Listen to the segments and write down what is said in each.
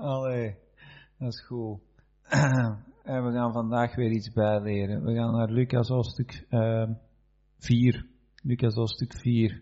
Allee, dat is goed. En we gaan vandaag weer iets bijleren. We gaan naar Lucas hoofdstuk 4. Lucas hoofdstuk 4.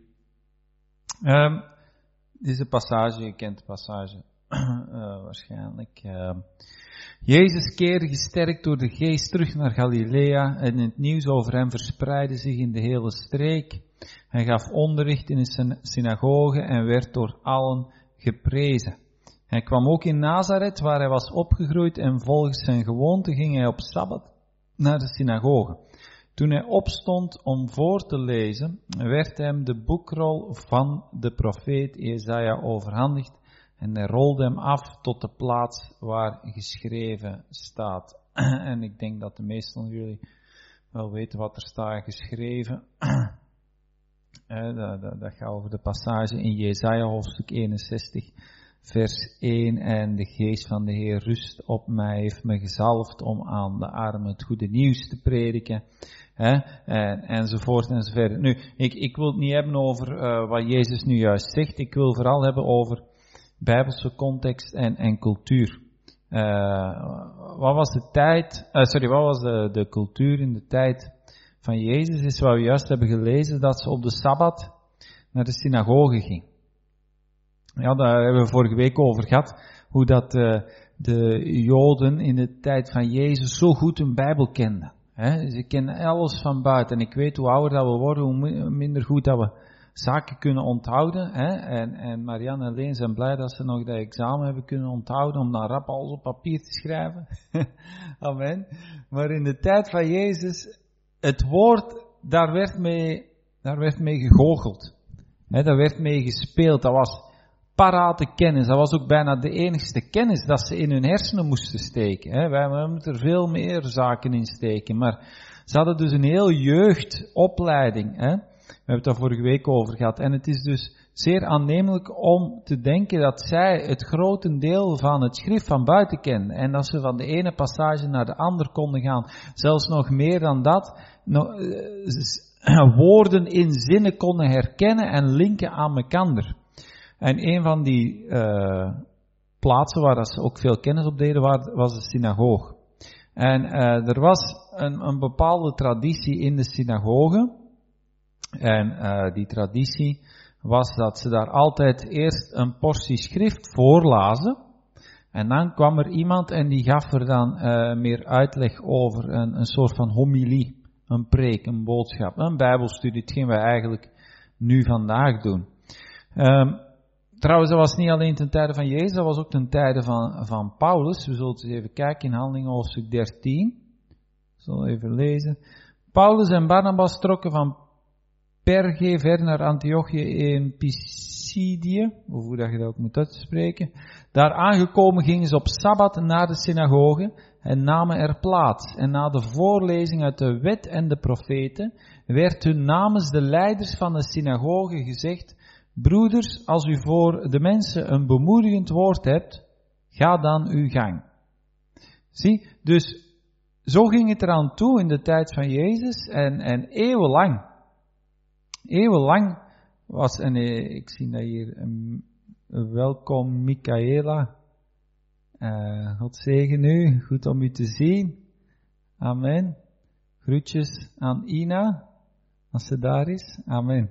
Dit is een passage, je kent de passage waarschijnlijk. Jezus keerde gesterkt door de geest terug naar Galilea en het nieuws over hem verspreidde zich in de hele streek. Hij gaf onderricht in een synagoge en werd door allen geprezen. Hij kwam ook in Nazareth, waar hij was opgegroeid, en volgens zijn gewoonte ging hij op Sabbat naar de synagoge. Toen hij opstond om voor te lezen, werd hem de boekrol van de profeet Jesaja overhandigd en hij rolde hem af tot de plaats waar geschreven staat. En ik denk dat de meesten van jullie wel weten wat er staat geschreven. Dat gaat over de passage in Jesaja hoofdstuk 61. Vers 1, en de geest van de Heer rust op mij, heeft me gezalfd om aan de armen het goede nieuws te prediken, enzovoort enzovoort. Nu, ik wil het niet hebben over wat Jezus nu juist zegt, ik wil vooral hebben over Bijbelse context en cultuur. Wat was de cultuur in de tijd van Jezus, is wat we juist hebben gelezen, dat ze op de Sabbat naar de synagoge ging. Ja, daar hebben we vorige week over gehad, hoe dat de Joden in de tijd van Jezus zo goed hun Bijbel kenden. Ze kennen alles van buiten. En ik weet hoe ouder dat we worden, hoe minder goed dat we zaken kunnen onthouden. En Marianne en Leen zijn blij dat ze nog dat examen hebben kunnen onthouden, om dan rap alles op papier te schrijven. Amen. Maar in de tijd van Jezus, het woord, daar werd mee gegoocheld. Daar werd mee gespeeld. Dat was parate kennis, dat was ook bijna de enigste kennis dat ze in hun hersenen moesten steken. Wij moeten er veel meer zaken in steken, maar ze hadden dus een heel jeugdopleiding. We hebben het daar vorige week over gehad. En het is dus zeer aannemelijk om te denken dat zij het grotendeel van het schrift van buiten kenden. En dat ze van de ene passage naar de andere konden gaan. Zelfs nog meer dan dat, woorden in zinnen konden herkennen en linken aan elkaar. En een van die plaatsen waar ze ook veel kennis op deden, was de synagoge. En er was een bepaalde traditie in de synagoge. En die traditie was dat ze daar altijd eerst een portie schrift voorlazen. En dan kwam er iemand en die gaf er dan meer uitleg over, een soort van homilie, een preek, een boodschap, een bijbelstudie, hetgeen wij eigenlijk nu vandaag doen. Trouwens, dat was niet alleen ten tijde van Jezus, dat was ook ten tijde van Paulus. We zullen eens even kijken in Handelingen hoofdstuk 13. Ik zal even lezen. Paulus en Barnabas trokken van Perge verder naar Antiochië in Pisidië, of hoe dat je dat ook moet uitspreken. Daar aangekomen gingen ze op Sabbat naar de synagoge en namen er plaats. En na de voorlezing uit de wet en de profeten werd hun namens de leiders van de synagoge gezegd: broeders, als u voor de mensen een bemoedigend woord hebt, ga dan uw gang. Zie, dus zo ging het eraan toe in de tijd van Jezus en eeuwenlang was, en ik zie dat hier, welkom Michaela, God zegen u, goed om u te zien, amen, groetjes aan Ina, als ze daar is, amen.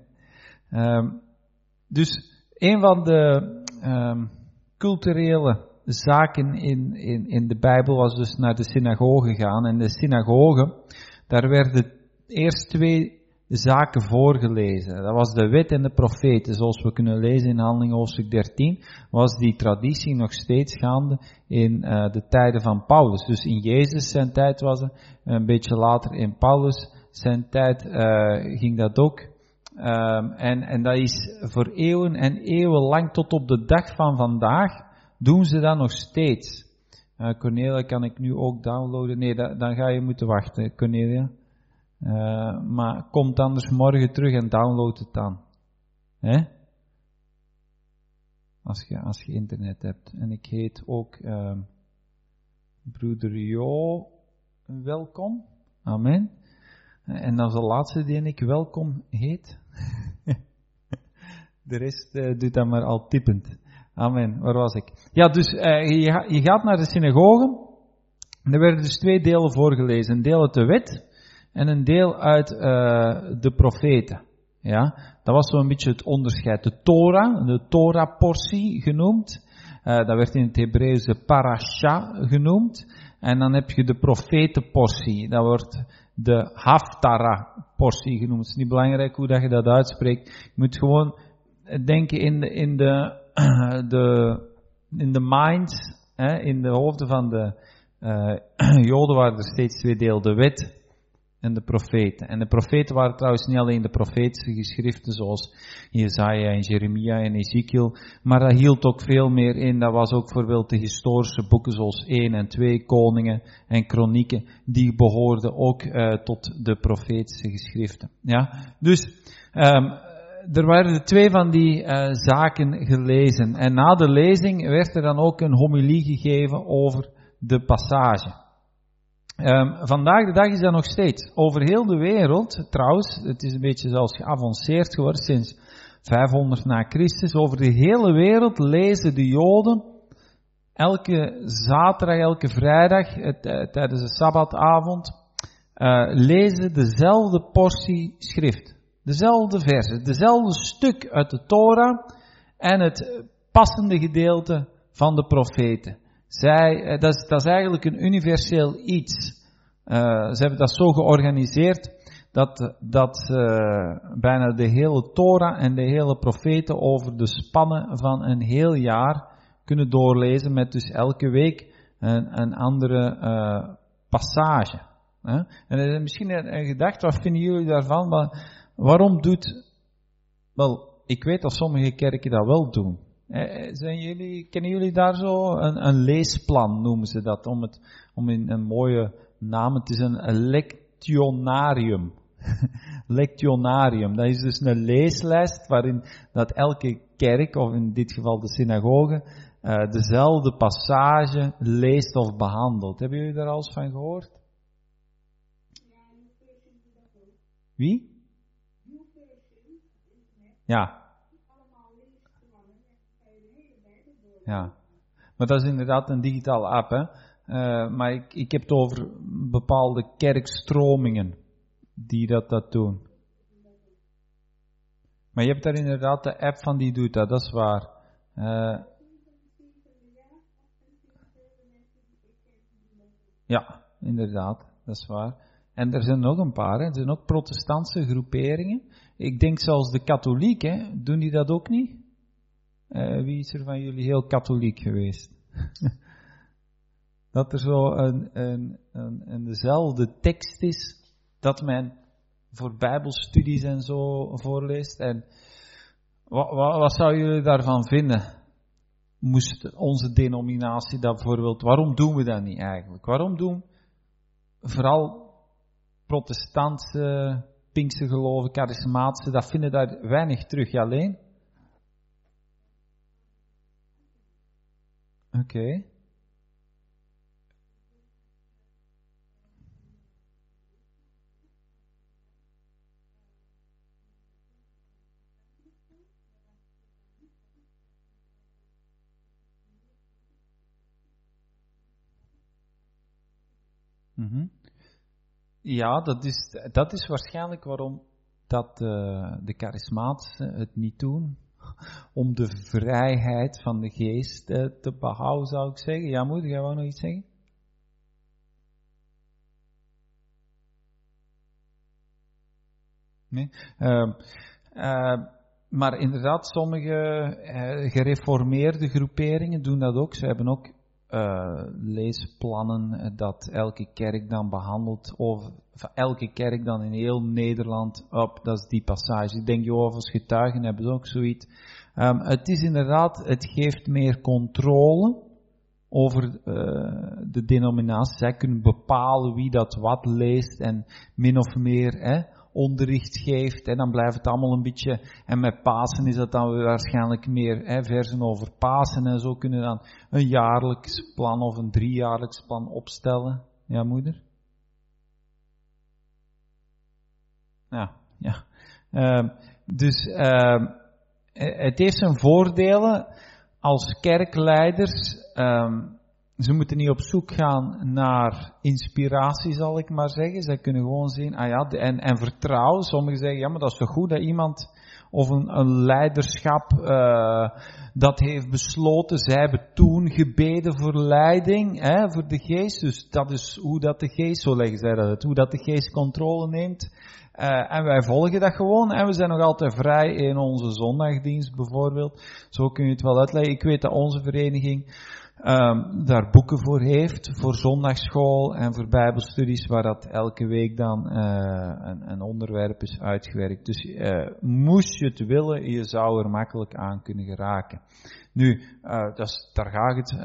Dus een van de culturele zaken in de Bijbel was dus naar de synagoge gaan. En de synagoge, daar werden eerst twee zaken voorgelezen. Dat was de wet en de profeten. Zoals we kunnen lezen in Handelingen hoofdstuk 13, was die traditie nog steeds gaande in de tijden van Paulus. Dus in Jezus zijn tijd was het, een beetje later in Paulus zijn tijd ging dat ook. En dat is voor eeuwen en eeuwen lang tot op de dag van vandaag doen ze dat nog steeds. Cornelia, kan ik nu ook downloaden? Nee, dan ga je moeten wachten, Cornelia. Maar kom anders morgen terug en download het dan. Als je internet hebt. En ik heet ook broeder Jo welkom. Amen. En dat is de laatste die ik welkom heet. De rest doet dat maar al typend. Amen. Waar was ik? Ja, dus je gaat naar de synagoge. Er werden dus 2 delen voorgelezen. Een deel uit de wet en een deel uit de profeten. Ja, dat was zo'n beetje het onderscheid. De Torah-portie genoemd. Dat werd in het Hebreeuws de parasha genoemd. En dan heb je de profetenportie. Dat wordt de Haftarah-portie genoemd. Het is niet belangrijk hoe dat je dat uitspreekt. Je moet gewoon denken in de minds, in de hoofden van de Joden waren er steeds 2 delen. De wet en de profeten. En de profeten waren trouwens niet alleen de profetische geschriften zoals Jesaja en Jeremia en Ezekiel, maar dat hield ook veel meer in. Dat was ook bijvoorbeeld de historische boeken zoals 1 en 2 Koningen en Kronieken. Die behoorden ook tot de profetische geschriften. Ja? Dus er werden 2 van die zaken gelezen. En na de lezing werd er dan ook een homilie gegeven over de passage. Vandaag de dag is dat nog steeds. Over heel de wereld, trouwens, het is een beetje zelfs geavanceerd geworden sinds 500 na Christus. Over de hele wereld lezen de Joden elke zaterdag, elke vrijdag, tijdens de Sabbatavond, lezen dezelfde portie schrift. Dezelfde versen, dezelfde stuk uit de Torah en het passende gedeelte van de profeten. Dat is eigenlijk een universeel iets. Ze hebben dat zo georganiseerd dat bijna de hele Torah en de hele profeten over de spannen van een heel jaar kunnen doorlezen met dus elke week een andere passage. En misschien een gedachte, wat vinden jullie daarvan? Maar waarom wel, ik weet dat sommige kerken dat wel doen. Kennen jullie daar zo een leesplan, noemen ze dat, om in een mooie naam, het is een lectionarium. Lectionarium, dat is dus een leeslijst waarin dat elke kerk, of in dit geval de synagoge, dezelfde passage leest of behandelt. Hebben jullie daar al eens van gehoord? Wie? Ja. Ja, maar dat is inderdaad een digitale app, hè. Maar ik heb het over bepaalde kerkstromingen die dat doen. Maar je hebt daar inderdaad de app van die doet dat is waar. Ja, inderdaad, dat is waar. En er zijn nog een paar, hè. Er zijn ook protestantse groeperingen. Ik denk zelfs de katholieken, doen die dat ook niet? Wie is er van jullie heel katholiek geweest? Dat er zo een dezelfde tekst is, dat men voor bijbelstudies en zo voorleest. En wat zou jullie daarvan vinden? Moest onze denominatie dat bijvoorbeeld, waarom doen we dat niet eigenlijk? Waarom doen vooral protestantse, pinkse geloven, charismatische, dat vinden daar weinig terug alleen? Oké. Ja, dat is waarschijnlijk waarom dat de charismatische het niet doen. Om de vrijheid van de geest te behouden, zou ik zeggen. Ja, moeder, jij wou nog iets zeggen? Nee? Maar inderdaad, sommige gereformeerde groeperingen doen dat ook. Ze hebben ook leesplannen dat elke kerk dan behandelt, of elke kerk dan in heel Nederland, dat is die passage. Ik denk, Jehovah's getuigen hebben ze ook zoiets. Het is inderdaad, het geeft meer controle over de denominatie. Zij kunnen bepalen wie dat wat leest en min of meer onderricht geeft. En dan blijft het allemaal een beetje, en met Pasen is dat dan waarschijnlijk meer versen over Pasen. En zo kunnen dan een jaarlijks plan of een 3-jaarlijks plan opstellen. Ja, moeder? Ja. Dus het heeft zijn voordelen als kerkleiders, ze moeten niet op zoek gaan naar inspiratie, zal ik maar zeggen. Zij kunnen gewoon zien, en vertrouwen. Sommigen zeggen, ja, maar dat is toch goed dat iemand of een leiderschap dat heeft besloten. Zij hebben toen gebeden voor leiding, voor de geest. Dus dat is hoe dat de geest, zo leggen zij dat, hoe dat de geest controle neemt. En wij volgen dat gewoon. En we zijn nog altijd vrij in onze zondagdienst bijvoorbeeld. Zo kun je het wel uitleggen. Ik weet dat onze vereniging daar boeken voor heeft, voor zondagsschool en voor bijbelstudies, waar dat elke week dan een onderwerp is uitgewerkt. Dus moest je het willen, je zou er makkelijk aan kunnen geraken. Nu, daar gaat het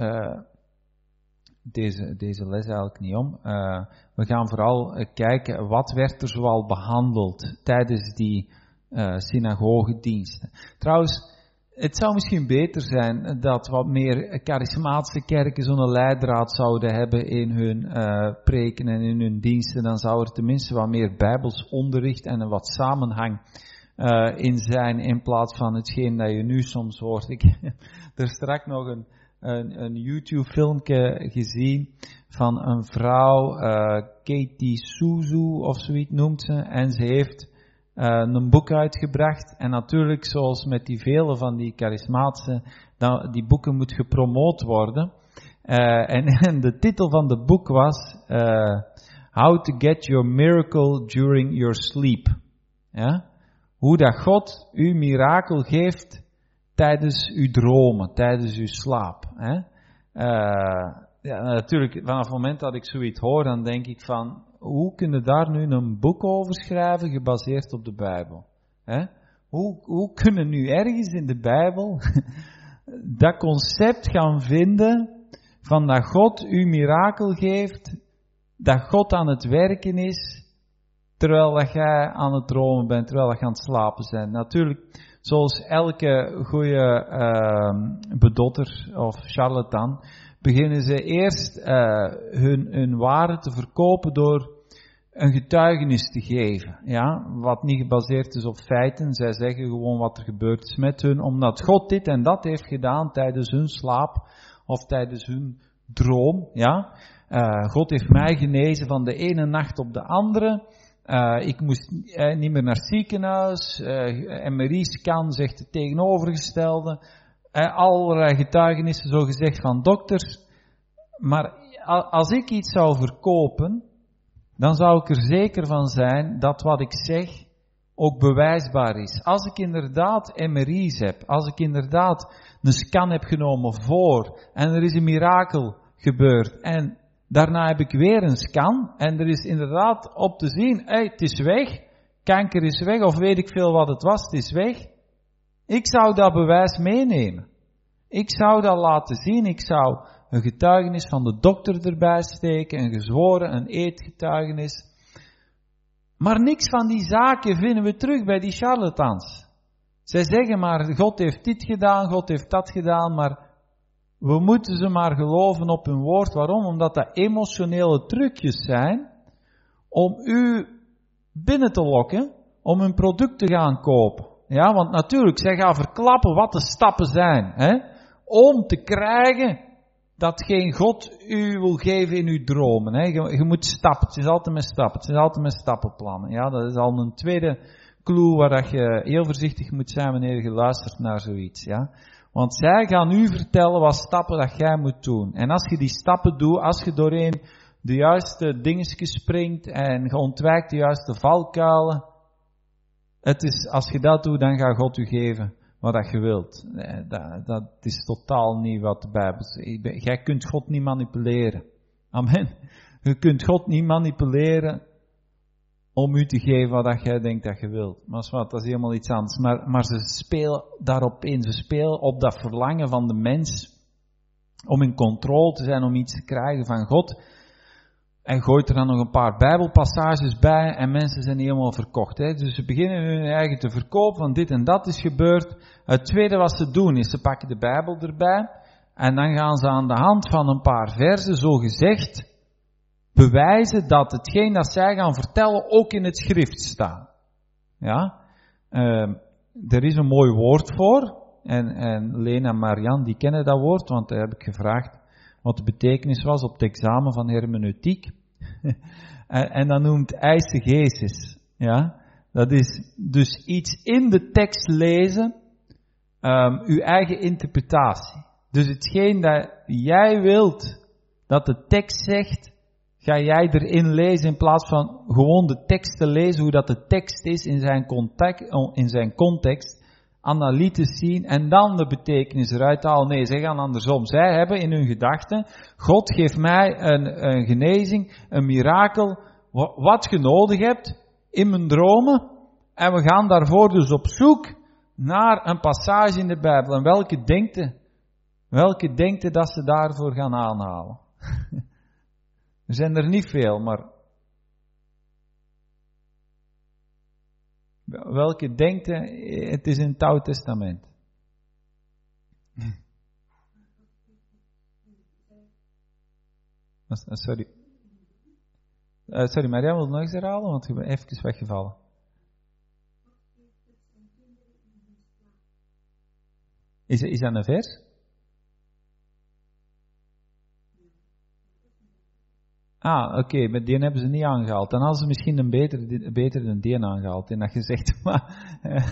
deze les eigenlijk niet om. We gaan vooral kijken, wat werd er zoal behandeld tijdens die synagogediensten. Trouwens, het zou misschien beter zijn dat wat meer charismatische kerken zo'n leidraad zouden hebben in hun preken en in hun diensten. Dan zou er tenminste wat meer bijbels onderricht en een wat samenhang in zijn, in plaats van hetgeen dat je nu soms hoort. Ik heb er straks nog een YouTube-filmpje gezien van een vrouw, Katie Suzu of zoiets noemt ze, en ze heeft een boek uitgebracht. En natuurlijk, zoals met die vele van die charismatische, die boeken moet gepromoot worden. En de titel van de boek was How to Get Your Miracle During Your Sleep. Ja? Hoe dat God uw mirakel geeft tijdens uw dromen, tijdens uw slaap. Hè? Ja, natuurlijk, vanaf het moment dat ik zoiets hoor, dan denk ik van, hoe kun je daar nu een boek over schrijven, gebaseerd op de Bijbel? Hè? Hoe kunnen nu ergens in de Bijbel dat concept gaan vinden van dat God u mirakel geeft, dat God aan het werken is, terwijl dat jij aan het dromen bent, terwijl dat je aan het slapen bent. Natuurlijk, zoals elke goede bedotter of charlatan, beginnen ze eerst hun waarde te verkopen door een getuigenis te geven. Ja, wat niet gebaseerd is op feiten. Zij zeggen gewoon wat er gebeurd is met hun, omdat God dit en dat heeft gedaan tijdens hun slaap of tijdens hun droom. Ja, God heeft mij genezen van de ene nacht op de andere. Ik moest niet meer naar het ziekenhuis. MRI-scan zegt het tegenovergestelde. Allerlei getuigenissen, zo gezegd, van dokters. Maar als ik iets zou verkopen, dan zou ik er zeker van zijn dat wat ik zeg ook bewijsbaar is. Als ik inderdaad MRI's heb, als ik inderdaad een scan heb genomen voor, en er is een mirakel gebeurd, en daarna heb ik weer een scan, en er is inderdaad op te zien, het is weg, kanker is weg, of weet ik veel wat het was, het is weg. Ik zou dat bewijs meenemen. Ik zou dat laten zien, ik zou een getuigenis van de dokter erbij steken, een gezworen, een eedgetuigenis. Maar niks van die zaken vinden we terug bij die charlatans. Zij zeggen maar, God heeft dit gedaan, God heeft dat gedaan, maar we moeten ze maar geloven op hun woord. Waarom? Omdat dat emotionele trucjes zijn om u binnen te lokken, om een product te gaan kopen. Ja, want natuurlijk, zij gaan verklappen wat de stappen zijn, hè, om te krijgen dat geen God u wil geven in uw dromen. Hè. Je moet stappen, het is altijd met stappen, het is altijd met stappenplannen. Ja, dat is al een tweede clue waar dat je heel voorzichtig moet zijn wanneer je luistert naar zoiets. Ja. Want zij gaan u vertellen wat stappen dat jij moet doen. En als je die stappen doet, als je doorheen de juiste dingetjes springt en je ontwijkt de juiste valkuilen, het is, als je dat doet, dan gaat God u geven wat dat je wilt. Dat is totaal niet wat de Bijbel zegt. Jij kunt God niet manipuleren. Amen. Je kunt God niet manipuleren om u te geven wat dat jij denkt dat je wilt. Maar dat is helemaal iets anders. Maar ze spelen daarop in. Ze spelen op dat verlangen van de mens om in controle te zijn, om iets te krijgen van God. En gooit er dan nog een paar Bijbelpassages bij en mensen zijn helemaal verkocht. Hè? Dus ze beginnen hun eigen te verkopen van dit en dat is gebeurd. Het tweede wat ze doen is ze pakken de Bijbel erbij en dan gaan ze aan de hand van een paar versen zo gezegd bewijzen dat hetgeen dat zij gaan vertellen ook in het schrift staat. Ja? Er is een mooi woord voor. En Lena en Marian, die kennen dat woord, want daar heb ik gevraagd wat de betekenis was op het examen van hermeneutiek. en dat noemt eisegesis. Ja? Dat is dus iets in de tekst lezen, uw eigen interpretatie. Dus hetgeen dat jij wilt dat de tekst zegt, ga jij erin lezen in plaats van gewoon de tekst te lezen, hoe dat de tekst is in zijn context, analytisch zien en dan de betekenis eruit halen. Nee, zij gaan andersom. Zij hebben in hun gedachten, God geeft mij een genezing, een mirakel, wat je nodig hebt in mijn dromen. En we gaan daarvoor dus op zoek naar een passage in de Bijbel. En welke denkte dat ze daarvoor gaan aanhalen? Er zijn er niet veel, maar welke denkte, het is in het Oude Testament. Sorry. Sorry, Maria, wil je nog eens herhalen? Want je bent even weggevallen. Is dat een vers? Oké, met die hebben ze niet aangehaald. Dan hadden ze misschien een beter dan die aangehaald. En dat gezegd, maar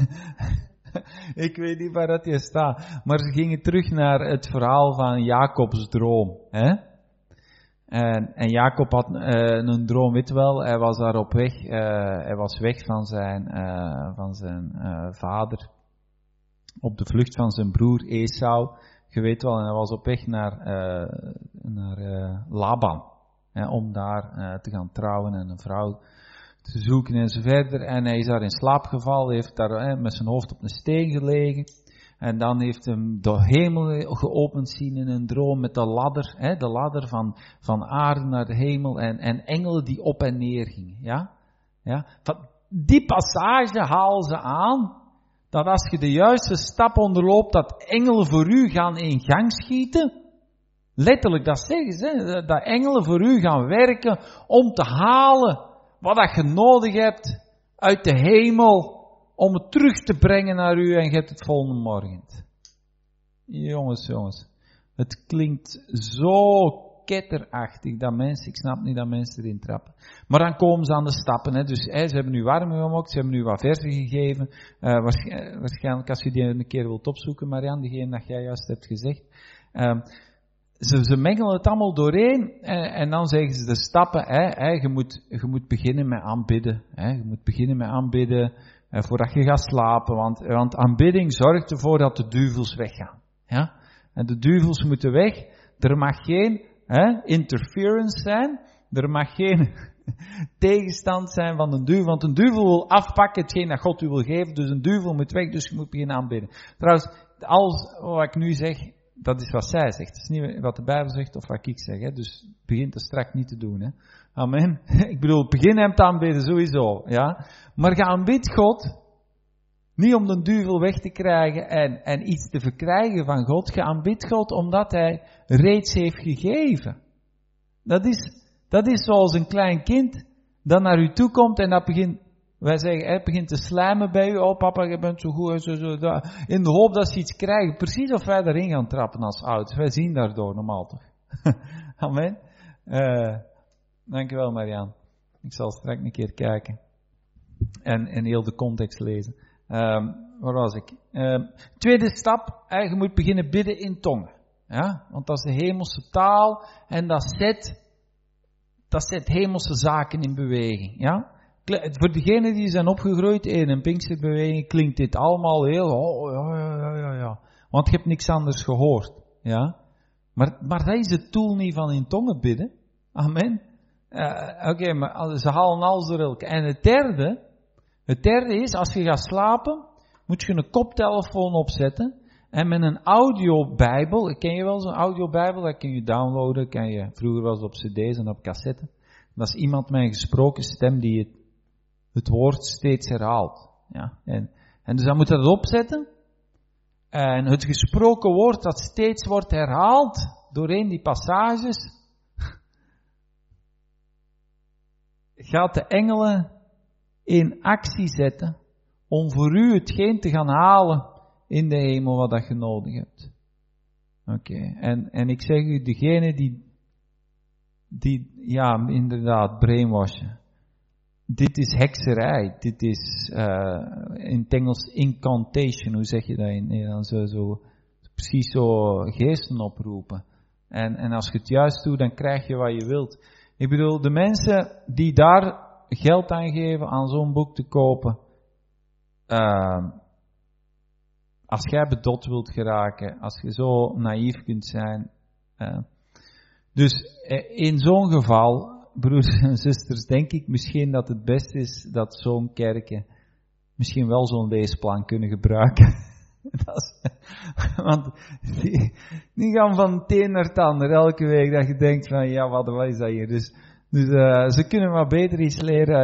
ik weet niet waar dat hier staat. Maar ze gingen terug naar het verhaal van Jacobs droom. Hè? En Jacob had een droom, weet wel. Hij was daar op weg. Hij was weg van zijn vader. Op de vlucht van zijn broer Esau. Je weet wel, en hij was op weg naar Laban. Om daar te gaan trouwen en een vrouw te zoeken en zo verder. En hij is daar in slaap gevallen, heeft daar met zijn hoofd op een steen gelegen. En dan heeft hem de hemel geopend zien in een droom met de ladder van aarde naar de hemel en engelen die op en neer gingen. Ja? Die passage halen ze aan, dat als je de juiste stap onderloopt, dat engelen voor u gaan in gang schieten. Letterlijk, dat zeggen ze, dat engelen voor u gaan werken om te halen wat dat je nodig hebt uit de hemel, om het terug te brengen naar u en je hebt het volgende morgen. Jongens, het klinkt zo ketterachtig dat mensen, ik snap niet dat mensen erin trappen. Maar dan komen ze aan de stappen, hè. Dus ze hebben nu warm gemaakt, ze hebben nu wat versen gegeven, waarschijnlijk als je die een keer wilt opzoeken, Marianne, diegene dat jij juist hebt gezegd. Ze mengelen het allemaal doorheen en dan zeggen ze de stappen, je moet beginnen met aanbidden. Je moet beginnen met aanbidden voordat je gaat slapen, want aanbidding zorgt ervoor dat de duivels weggaan. Ja? En de duivels moeten weg, er mag geen interference zijn, er mag geen tegenstand zijn van een duivel, want een duivel wil afpakken hetgeen dat God u wil geven, dus een duivel moet weg, dus je moet beginnen aanbidden. Trouwens, alles wat ik nu zeg, dat is wat zij zegt. Het is niet wat de Bijbel zegt of wat ik zeg. Hè. Dus begin te strak niet te doen. Hè. Amen. Ik bedoel, begin hem te aanbidden sowieso. Ja. Maar ga aanbid God. Niet om de duivel weg te krijgen en iets te verkrijgen van God. Ga aanbid God omdat hij reeds heeft gegeven. Dat is zoals een klein kind dat naar u toe komt en dat begint... Wij zeggen, hij begint te slijmen bij u. Oh papa, je bent zo goed. Zo, in de hoop dat ze iets krijgen. Precies of wij daarin gaan trappen als ouders. Wij zien daardoor normaal toch. Amen. Dankjewel Marianne. Ik zal straks een keer kijken. En heel de context lezen. Waar was ik? Tweede stap. Je moet beginnen bidden in tongen. Ja? Want dat is de hemelse taal. En dat zet hemelse zaken in beweging. Ja? Voor degenen die zijn opgegroeid in een Pinksterbeweging klinkt dit allemaal heel, ja. Want je hebt niks anders gehoord, ja. Maar dat is het doel niet van in tongen bidden. Amen. Oké, maar ze halen alles door elkaar. En het derde is, als je gaat slapen, moet je een koptelefoon opzetten. En met een audiobijbel, ken je wel zo'n audiobijbel? Dat kun je downloaden, vroeger was het op cd's en op cassetten. Dat is iemand met een gesproken stem die het woord steeds herhaalt. Ja. En dus dan moet je dat opzetten. En het gesproken woord dat steeds wordt herhaald doorheen die passages, gaat de engelen in actie zetten om voor u hetgeen te gaan halen in de hemel wat dat je nodig hebt. Oké. En ik zeg u, degene die ja, inderdaad, brainwashen. Dit is hekserij. Dit is, in het Engels, incantation. Hoe zeg je dat in Nederland? Zo, precies zo geesten oproepen. En als je het juist doet, dan krijg je wat je wilt. Ik bedoel, de mensen die daar geld aan geven aan zo'n boek te kopen, als jij bedot wilt geraken, als je zo naïef kunt zijn. Dus in zo'n geval, broers en zusters, denk ik misschien dat het best is dat zo'n kerken misschien wel zo'n leesplan kunnen gebruiken. Want die gaan van het een naar het ander elke week, dat je denkt van, ja, wat is dat hier? Dus ze kunnen maar beter iets leren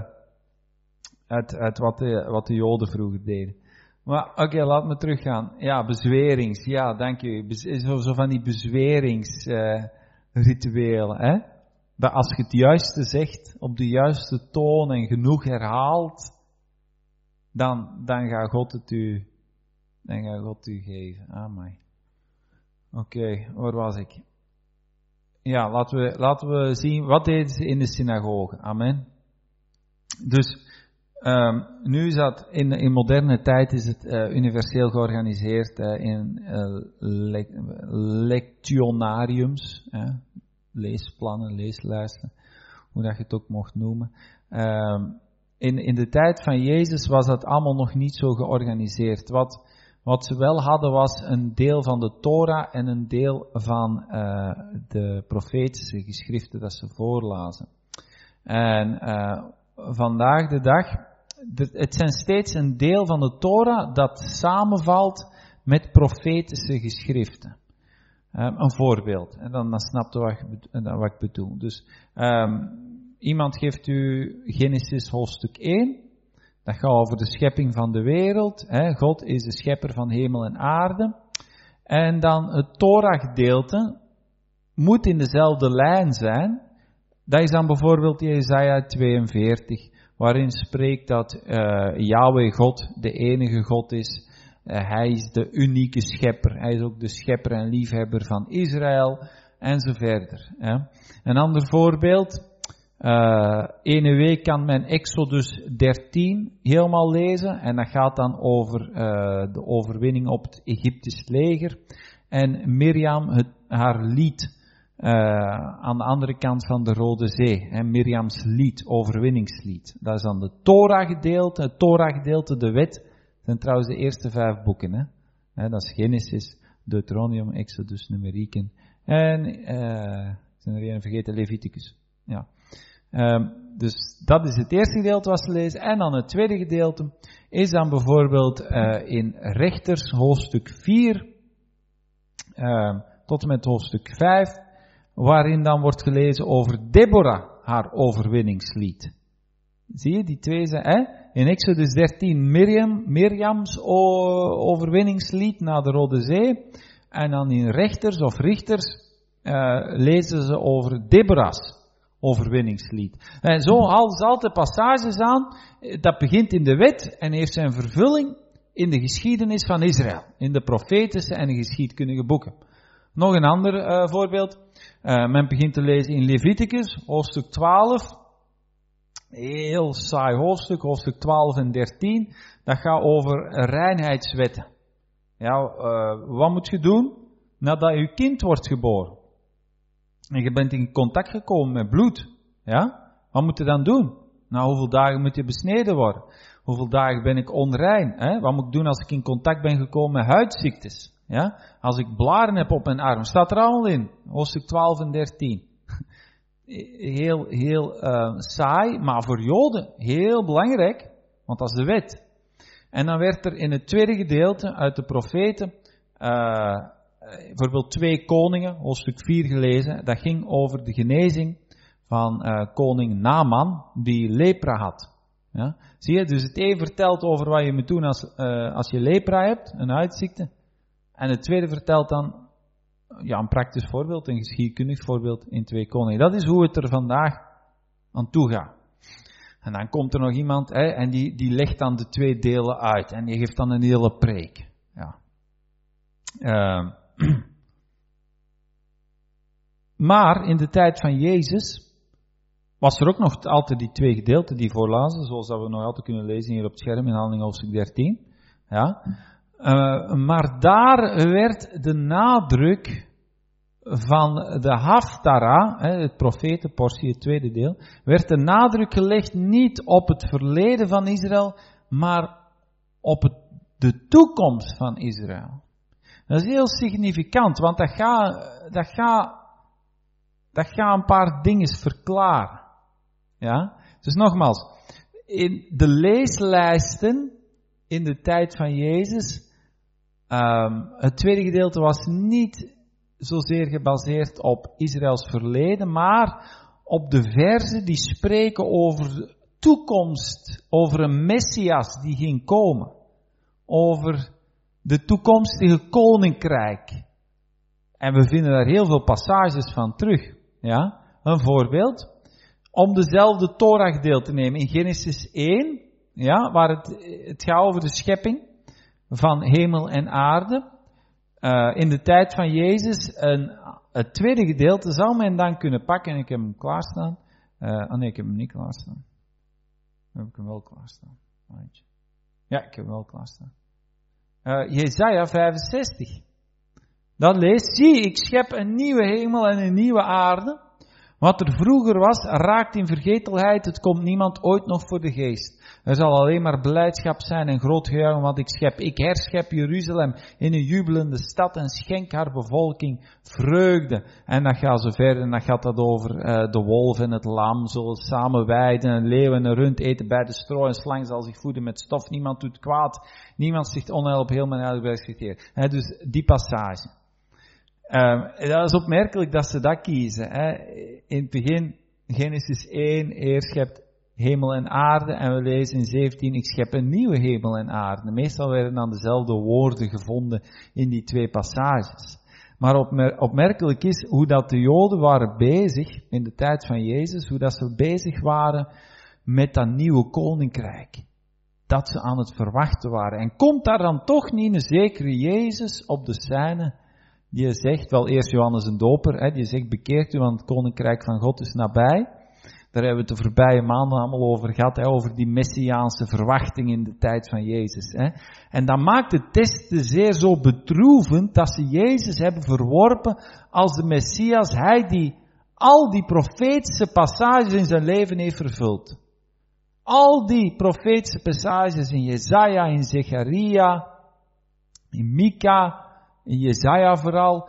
uit wat de Joden vroeger deden. Maar oké, laat me teruggaan. Ja, bezwerings, ja, dank u. Zo van die bezweringsrituelen, hè? Dat als je het juiste zegt, op de juiste toon en genoeg herhaalt, dan gaat God het u geven. Amai. Oké, waar was ik? Ja, laten we zien, wat deden ze in de synagoge? Amen. Dus, nu is dat, in moderne tijd is het universeel georganiseerd in lectionariums, leesplannen, leeslijsten, hoe dat je het ook mocht noemen. In de tijd van Jezus was dat allemaal nog niet zo georganiseerd. Wat ze wel hadden was een deel van de Torah en een deel van de profetische geschriften dat ze voorlazen. En vandaag de dag, het zijn steeds een deel van de Torah dat samenvalt met profetische geschriften. Een voorbeeld, en dan snapt u wat ik bedoel. Dus iemand geeft u Genesis hoofdstuk 1, dat gaat over de schepping van de wereld. God is de schepper van hemel en aarde. En dan het Torah gedeelte moet in dezelfde lijn zijn. Dat is dan bijvoorbeeld Jesaja 42, waarin spreekt dat Yahweh God de enige God is. Hij is de unieke schepper. Hij is ook de schepper en liefhebber van Israël. En zo verder. Een ander voorbeeld. Ene week kan men Exodus 13 helemaal lezen. En dat gaat dan over de overwinning op het Egyptisch leger. En Mirjam haar lied aan de andere kant van de Rode Zee. Mirjams lied, overwinningslied. Dat is dan de Torah gedeelte. Het Torah gedeelte, de wet. Dat zijn trouwens de eerste 5 boeken. Dat is Genesis, Deuteronomium, Exodus, Numerieken. En, zijn er een vergeten, Leviticus. Ja. Dus dat is het eerste gedeelte wat ze lezen. En dan het tweede gedeelte is dan bijvoorbeeld in Rechters hoofdstuk 4 tot en met hoofdstuk 5, waarin dan wordt gelezen over Deborah, haar overwinningslied. Zie je, die twee zijn, in Exodus 13 Mirjams overwinningslied naar de Rode Zee. En dan in Rechters of Richters lezen ze over Deborah's overwinningslied. En zo halen ze altijd passages aan, dat begint in de wet en heeft zijn vervulling in de geschiedenis van Israël. In de profetische en de geschiedkundige boeken. Nog een ander voorbeeld. Men begint te lezen in Leviticus, hoofdstuk 12. Heel saai hoofdstuk, hoofdstuk 12 en 13. Dat gaat over reinheidswetten. Ja, wat moet je doen nadat je kind wordt geboren? En je bent in contact gekomen met bloed. Ja? Wat moet je dan doen? Nou, hoeveel dagen moet je besneden worden? Hoeveel dagen ben ik onrein? Wat moet ik doen als ik in contact ben gekomen met huidziektes? Ja? Als ik blaren heb op mijn arm, staat er allemaal in. Hoofdstuk 12 en 13. Heel saai, maar voor Joden heel belangrijk, want dat is de wet. En dan werd er in het tweede gedeelte uit de profeten, bijvoorbeeld 2 koningen, hoofdstuk 4 gelezen, dat ging over de genezing van koning Naaman, die lepra had. Ja? Zie je, dus het een vertelt over wat je moet doen als je lepra hebt, een huidziekte. En het tweede vertelt dan, ja, een praktisch voorbeeld, een geschiedkundig voorbeeld in 2 koningen. Dat is hoe het er vandaag aan toe gaat. En dan komt er nog iemand, en die legt dan de 2 delen uit. En die geeft dan een hele preek. Maar in de tijd van Jezus was er ook nog altijd die twee gedeelten die voorlazen, zoals dat we nog altijd kunnen lezen hier op het scherm in Handelingen hoofdstuk 13. Ja. Maar daar werd de nadruk van de Haftara, het profetenportie, het tweede deel, werd de nadruk gelegd niet op het verleden van Israël, maar op de toekomst van Israël. Dat is heel significant, want dat gaat een paar dingen verklaren. Ja? Dus nogmaals, in de leeslijsten in de tijd van Jezus, het tweede gedeelte was niet zozeer gebaseerd op Israëls verleden, maar op de verzen die spreken over toekomst, over een Messias die ging komen, over de toekomstige koninkrijk. En we vinden daar heel veel passages van terug. Ja? Een voorbeeld, om dezelfde Torah gedeelte te nemen in Genesis 1, ja, waar het gaat over de schepping van hemel en aarde. In de tijd van Jezus, het tweede gedeelte zou men dan kunnen pakken, en ik heb hem klaarstaan. Nee, ik heb hem niet klaarstaan. Dan heb ik hem wel klaarstaan. Ja, ik heb hem wel klaarstaan. Jesaja 65. Dat leest, zie, ik schep een nieuwe hemel en een nieuwe aarde. Wat er vroeger was, raakt in vergetelheid, het komt niemand ooit nog voor de geest. Er zal alleen maar blijdschap zijn en groot gejuich, want ik herschep Jeruzalem in een jubelende stad en schenk haar bevolking vreugde. En dan gaat zo verder, en dan gaat dat over de wolf en het lam zullen samen weiden, en leeuw en een rund eten bij de stro, en slang zal zich voeden met stof, niemand doet kwaad, niemand sticht onheil op heel mijn heilige berg. Dus die passage. Dat is opmerkelijk dat ze dat kiezen. In het begin, Genesis 1, eerst schept hemel en aarde. En we lezen in 17, ik schep een nieuwe hemel en aarde. Meestal werden dan dezelfde woorden gevonden in die twee passages. Maar opmerkelijk is hoe dat de Joden waren bezig, in de tijd van Jezus, hoe dat ze bezig waren met dat nieuwe koninkrijk. Dat ze aan het verwachten waren. En komt daar dan toch niet een zekere Jezus op de scène, die zegt, wel eerst Johannes een doper, die zegt, bekeert u, want het koninkrijk van God is nabij. Daar hebben we het de voorbije maanden allemaal over gehad, over die messiaanse verwachting in de tijd van Jezus. En dat maakt de testen zeer zo bedroevend, dat ze Jezus hebben verworpen als de Messias, hij die al die profetische passages in zijn leven heeft vervuld. Al die profetische passages in Jesaja, in Zecharia, in Mika, in Jesaja vooral,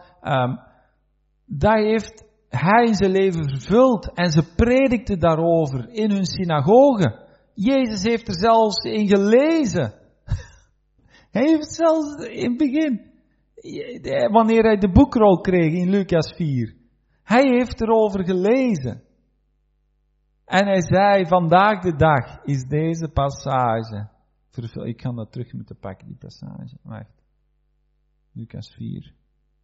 dat heeft hij in zijn leven vervuld. En ze predikten daarover in hun synagogen. Jezus heeft er zelfs in gelezen. Hij heeft zelfs in het begin, wanneer hij de boekrol kreeg in Lucas 4, hij heeft erover gelezen. En hij zei, vandaag de dag is deze passage vervuld. Ik ga dat terug moeten pakken, die passage. Wacht. Lucas 4.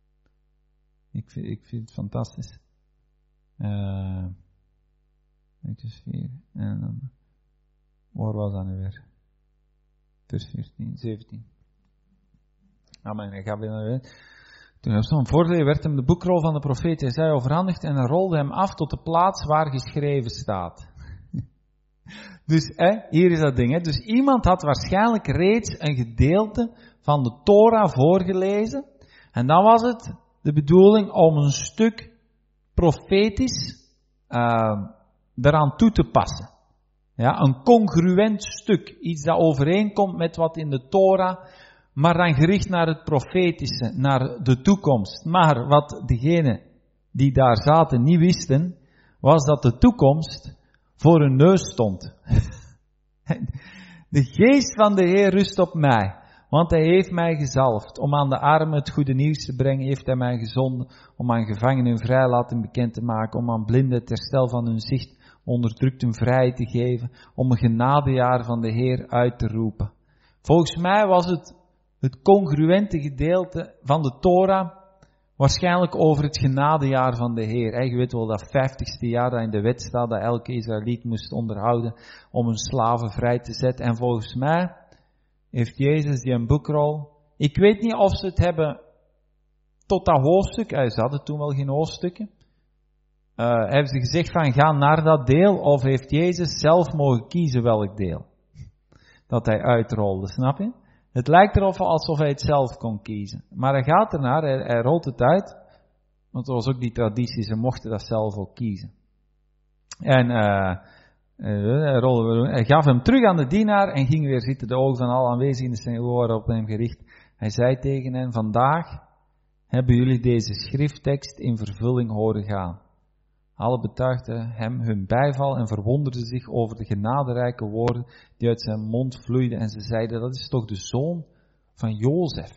Ik vind het fantastisch. Lucas 4. En dan, waar was dat nu weer? Vers 14, 17. Amen, ik ga weer. Toen hij stond voorgelezen, werd hem de boekrol van de profeet Jesaja overhandigd en hij rolde hem af tot de plaats waar geschreven staat. Dus, hier is dat ding. Dus iemand had waarschijnlijk reeds een gedeelte van de Torah voorgelezen. En dan was het de bedoeling om een stuk profetisch eraan toe te passen. Ja, een congruent stuk. Iets dat overeenkomt met wat in de Torah, maar dan gericht naar het profetische, naar de toekomst. Maar wat degenen die daar zaten niet wisten, was dat de toekomst voor hun neus stond. De geest van de Heer rust op mij, want hij heeft mij gezalfd om aan de armen het goede nieuws te brengen, heeft hij mij gezonden om aan gevangenen hun vrijlating bekend te maken, om aan blinden het herstel van hun zicht, onderdrukten vrijheid te geven, om een genadejaar van de Heer uit te roepen. Volgens mij was het congruente gedeelte van de Torah waarschijnlijk over het genadejaar van de Heer. Je weet wel dat 50ste jaar dat in de wet staat, dat elke Israëliet moest onderhouden om hun slaven vrij te zetten. En volgens mij heeft Jezus die een boekrol. Ik weet niet of ze het hebben tot dat hoofdstuk. Ze hadden toen wel geen hoofdstukken. Hebben ze gezegd van ga naar dat deel, of heeft Jezus zelf mogen kiezen welk deel? Dat hij uitrolde, snap je? Het lijkt erop alsof hij het zelf kon kiezen. Maar hij gaat ernaar, hij rolt het uit. Want er was ook die traditie, ze mochten dat zelf ook kiezen. En hij gaf hem terug aan de dienaar en ging weer zitten. De ogen van alle aanwezigen zijn oren op hem gericht. Hij zei tegen hen, vandaag hebben jullie deze schrifttekst in vervulling horen gaan. Alle betuigden hem hun bijval en verwonderden zich over de genaderijke woorden die uit zijn mond vloeiden. En ze zeiden, dat is toch de zoon van Jozef.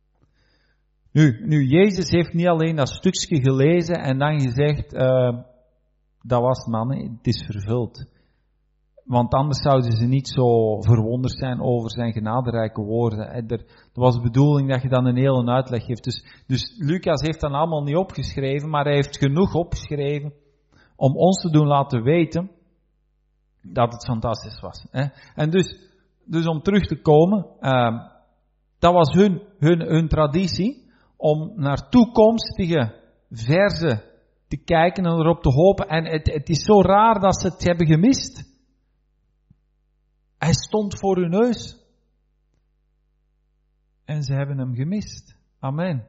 Nu, Jezus heeft niet alleen dat stukje gelezen en dan gezegd, dat was het mannen, het is vervuld. Want anders zouden ze niet zo verwonderd zijn over zijn genaderijke woorden. Er was de bedoeling dat je dan een hele uitleg geeft. Dus Lucas heeft dan allemaal niet opgeschreven, maar hij heeft genoeg opgeschreven om ons te doen laten weten dat het fantastisch was. En dus om terug te komen, dat was hun traditie om naar toekomstige verzen te kijken en erop te hopen. En het is zo raar dat ze het hebben gemist. Hij stond voor hun neus. En ze hebben hem gemist. Amen.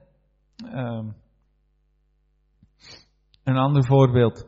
Een ander voorbeeld.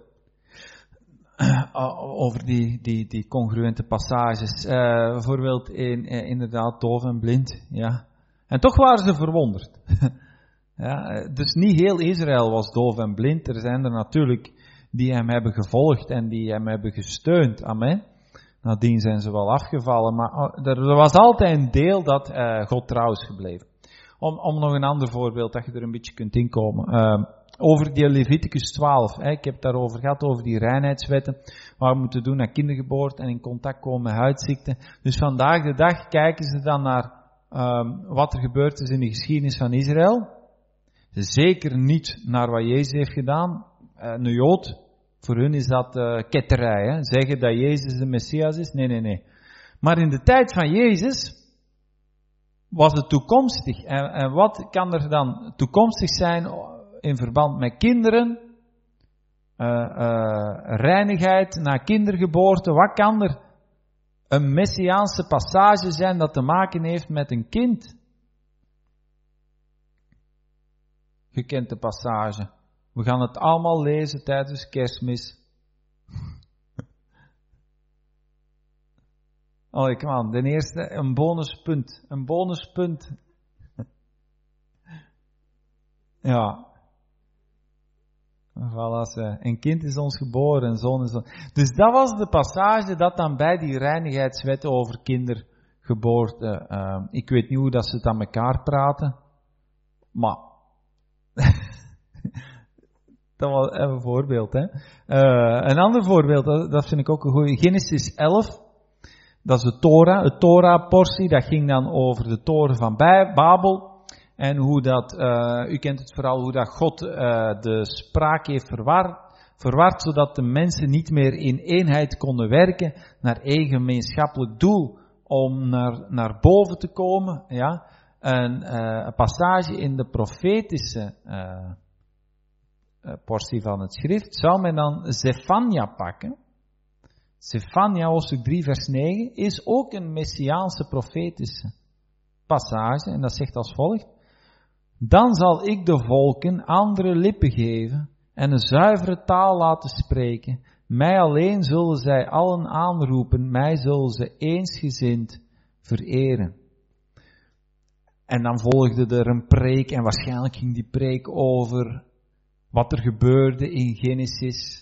Over die congruente passages. Bijvoorbeeld inderdaad doof en blind. Ja. En toch waren ze verwonderd. Ja, dus niet heel Israël was doof en blind. Er zijn er natuurlijk die hem hebben gevolgd en die hem hebben gesteund. Amen. Nadien zijn ze wel afgevallen, maar er was altijd een deel dat God trouw is gebleven. Om nog een ander voorbeeld, dat je er een beetje kunt inkomen. Over die Leviticus 12. Ik heb het daarover gehad, over die reinheidswetten. Wat we moeten doen aan kindergeboorte en in contact komen met huidziekten. Dus vandaag de dag kijken ze dan naar wat er gebeurd is in de geschiedenis van Israël. Zeker niet naar wat Jezus heeft gedaan. Een Jood, voor hun is dat ketterij. Hè? Zeggen dat Jezus de Messias is. Nee. Maar in de tijd van Jezus was het toekomstig. En wat kan er dan toekomstig zijn in verband met kinderen? Reinigheid na kindergeboorte. Wat kan er een messiaanse passage zijn dat te maken heeft met een kind? Je kent de passage. We gaan het allemaal lezen tijdens Kerstmis. Oh, kom aan. Ten eerste een bonuspunt. Een bonuspunt. Ja. Voilà, een kind is ons geboren, een zoon is ons. Dus dat was de passage dat dan bij die reinigheidswetten over kindergeboorte. Ik weet niet hoe dat ze het aan elkaar praten. Maar dat was even een voorbeeld, hè. Een ander voorbeeld, dat vind ik ook een goeie. Genesis 11, dat is de Torah. De Torah-portie, dat ging dan over de toren van Babel. En hoe dat, u kent het vooral, hoe dat God de spraak heeft verward, zodat de mensen niet meer in eenheid konden werken, naar één gemeenschappelijk doel, om naar boven te komen, ja. Een passage in de profetische portie van het schrift, zou men dan Zefania pakken. Zefania, hoofdstuk 3, vers 9, is ook een messiaanse profetische passage, en dat zegt als volgt. Dan zal ik de volken andere lippen geven en een zuivere taal laten spreken. Mij alleen zullen zij allen aanroepen, mij zullen ze eensgezind vereren. En dan volgde er een preek en waarschijnlijk ging die preek over wat er gebeurde in Genesis.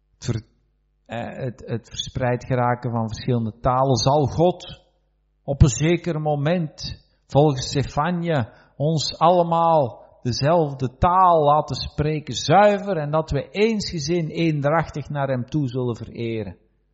Het verspreid geraken van verschillende talen. Zal God op een zeker moment, volgens Zefania, ons allemaal dezelfde taal laten spreken, zuiver, en dat we eensgezind, eendrachtig naar hem toe zullen vereren.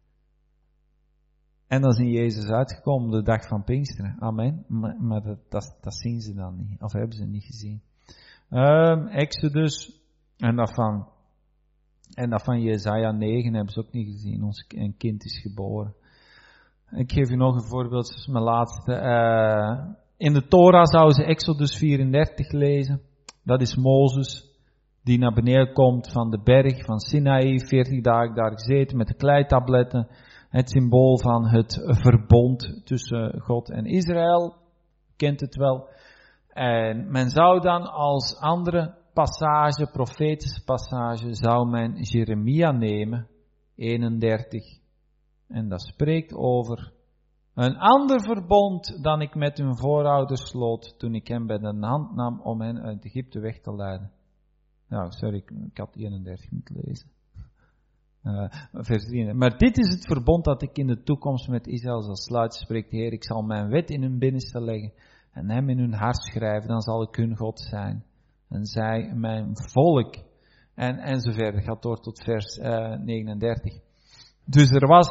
En dan is in Jezus uitgekomen de dag van Pinksteren. Amen. Maar dat zien ze dan niet. Of hebben ze niet gezien. Exodus. En dat van Jesaja 9 hebben ze ook niet gezien. Een kind is geboren. Ik geef u nog een voorbeeld. Dat is mijn laatste. In de Torah zouden ze Exodus 34 lezen. Dat is Mozes, die naar beneden komt van de berg van Sinaï, 40 dagen daar gezeten met de kleitabletten. Het symbool van het verbond tussen God en Israël. Kent het wel. En men zou dan als andere passage, profetische passage, zou men Jeremia nemen, 31. En dat spreekt over een ander verbond dan ik met hun voorouders sloot toen ik hen bij de hand nam om hen uit Egypte weg te leiden. Nou, sorry, ik had 31 moeten lezen. Vers 3. Maar dit is het verbond dat ik in de toekomst met Israël zal sluiten, spreekt de Heer. Ik zal mijn wet in hun binnenste leggen en hem in hun hart schrijven, dan zal ik hun God zijn. En zij mijn volk. En zo verder. Gaat door tot vers 39. Dus er was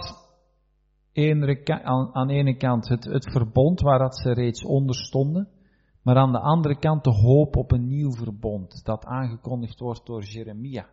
aan de ene kant het verbond waar dat ze reeds onder stonden. Maar aan de andere kant de hoop op een nieuw verbond. Dat aangekondigd wordt door Jeremia.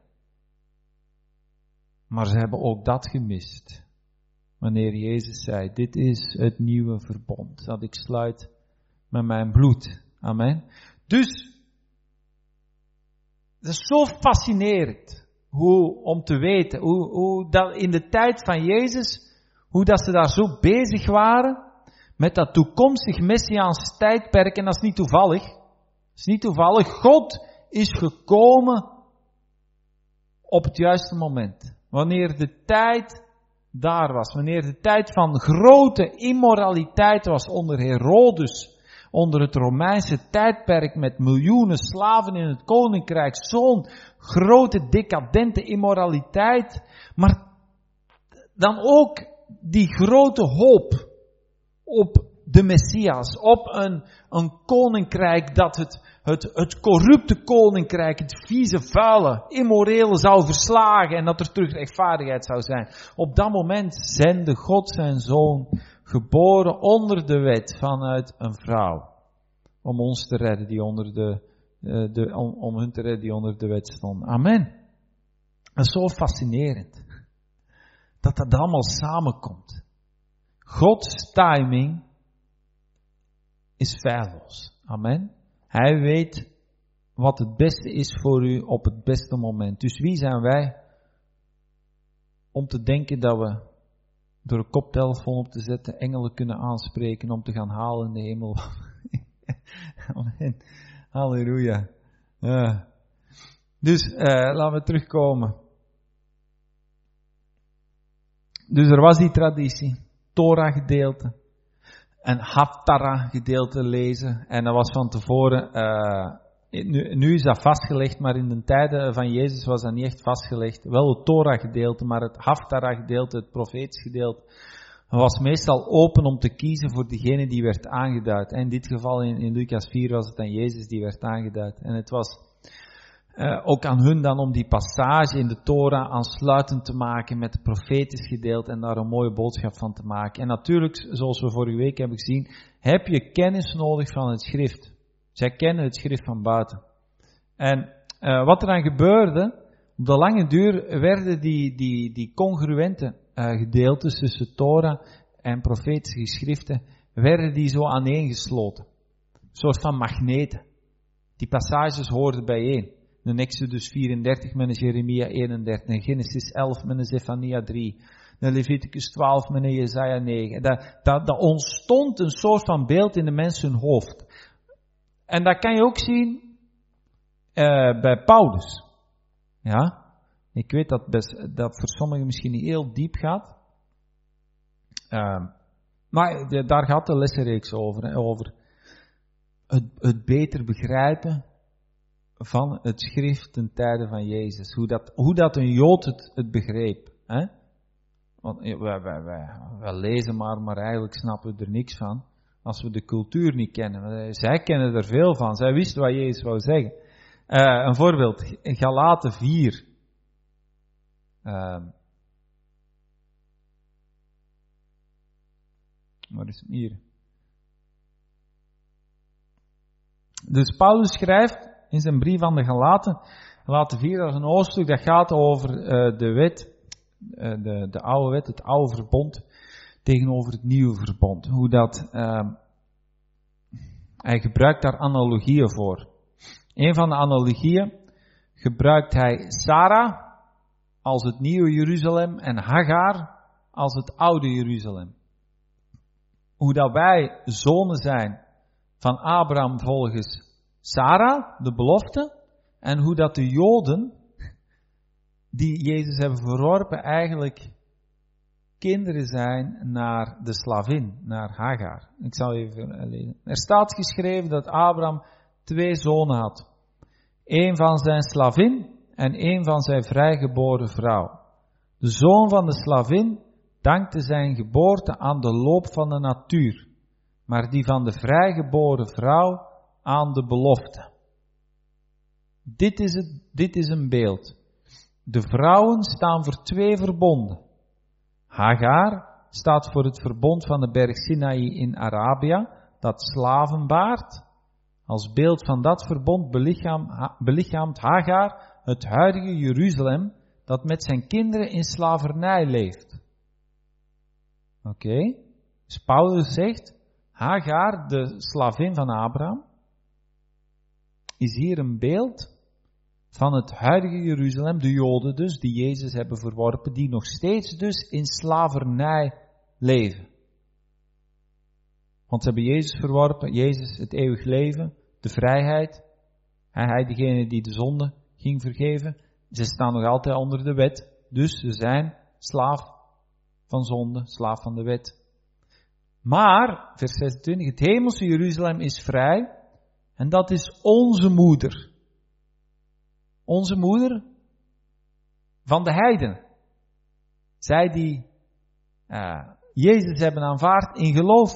Maar ze hebben ook dat gemist. Wanneer Jezus zei, dit is het nieuwe verbond. Dat ik sluit met mijn bloed. Amen. Dus, het is zo fascinerend. Om te weten, hoe dat in de tijd van Jezus, hoe dat ze daar zo bezig waren met dat toekomstig Messiaans tijdperk. En dat is niet toevallig. Dat is niet toevallig. God is gekomen op het juiste moment. Wanneer de tijd daar was. Wanneer de tijd van grote immoraliteit was onder Herodes. Onder het Romeinse tijdperk met miljoenen slaven in het koninkrijk. Zo'n grote decadente immoraliteit. Maar dan ook die grote hoop op de Messias. Op een koninkrijk dat het corrupte koninkrijk, het vieze, vuile, immorele zou verslagen. En dat er terug rechtvaardigheid zou zijn. Op dat moment zende God zijn zoon, geboren onder de wet vanuit een vrouw. Om ons te redden die onder om hun te redden die onder de wet stonden. Amen. Dat is zo fascinerend. Dat allemaal samenkomt. Gods timing is feilloos. Amen. Hij weet wat het beste is voor u op het beste moment. Dus wie zijn wij om te denken dat we door een koptelefoon op te zetten engelen kunnen aanspreken om te gaan halen in de hemel? Amen. Halleluja. Dus laten we terugkomen. Dus er was die traditie, Torah gedeelte, en Haftarah gedeelte lezen. En dat was van tevoren, nu is dat vastgelegd, maar in de tijden van Jezus was dat niet echt vastgelegd. Wel het Torah gedeelte, maar het Haftarah gedeelte, het profetisch gedeelte, was meestal open om te kiezen voor degene die werd aangeduid. En in dit geval in Lucas 4 was het aan Jezus die werd aangeduid. En het was ook aan hun dan om die passage in de Torah aansluitend te maken met het profetisch gedeelte en daar een mooie boodschap van te maken. En natuurlijk, zoals we vorige week hebben gezien, heb je kennis nodig van het schrift. Zij kennen het schrift van buiten. En wat er dan gebeurde, op de lange duur werden die congruente gedeeltes tussen Torah en profetische geschriften, werden die zo aaneengesloten. Een soort van magneten. Die passages hoorden bijeen. In Exodus 34 met een Jeremia 31, in Genesis 11 met een Zefania 3, in Leviticus 12 met een Jesaja 9. Dat ontstond een soort van beeld in de mensen hun hoofd. En dat kan je ook zien bij Paulus. Ja, ik weet dat voor sommigen misschien niet heel diep gaat. Maar daar gaat de lessenreeks over. Hè, over het beter begrijpen van het schrift ten tijde van Jezus. Hoe dat een Jood het begreep. Hè? Want wij lezen maar eigenlijk snappen we er niks van. Als we de cultuur niet kennen. Zij kennen er veel van. Zij wisten wat Jezus wou zeggen. Een voorbeeld. Galaten 4. Waar is het hier? Dus Paulus schrijft in zijn brief aan de Galaten, Galaten 4, dat is een hoofdstuk dat gaat over de wet, de oude wet, het oude verbond, tegenover het nieuwe verbond. Hoe dat, hij gebruikt daar analogieën voor. Een van de analogieën gebruikt hij Sarah als het nieuwe Jeruzalem en Hagar als het oude Jeruzalem. Hoe dat wij zonen zijn van Abraham volgens Sarah, de belofte, en hoe dat de Joden die Jezus hebben verworpen eigenlijk kinderen zijn naar de slavin, naar Hagar. Ik zal even lezen. Er staat geschreven dat Abraham 2 zonen had. 1 van zijn slavin en 1 van zijn vrijgeboren vrouw. De zoon van de slavin dankte zijn geboorte aan de loop van de natuur, maar die van de vrijgeboren vrouw aan de belofte. Dit is een beeld. De vrouwen staan voor 2 verbonden. Hagar staat voor het verbond van de berg Sinaï in Arabië, dat slaven baart. Als beeld van dat verbond belichaamt Hagar het huidige Jeruzalem, dat met zijn kinderen in slavernij leeft. Oké. Dus Paulus zegt, Hagar, de slavin van Abraham, is hier een beeld van het huidige Jeruzalem, de Joden dus, die Jezus hebben verworpen, die nog steeds dus in slavernij leven. Want ze hebben Jezus verworpen, Jezus het eeuwig leven, de vrijheid. Hij degene die de zonde ging vergeven. Ze staan nog altijd onder de wet, dus ze zijn slaaf van zonde, slaaf van de wet. Maar, vers 26, het hemelse Jeruzalem is vrij en dat is onze moeder. Onze moeder van de heidenen. Zij die Jezus hebben aanvaard in geloof.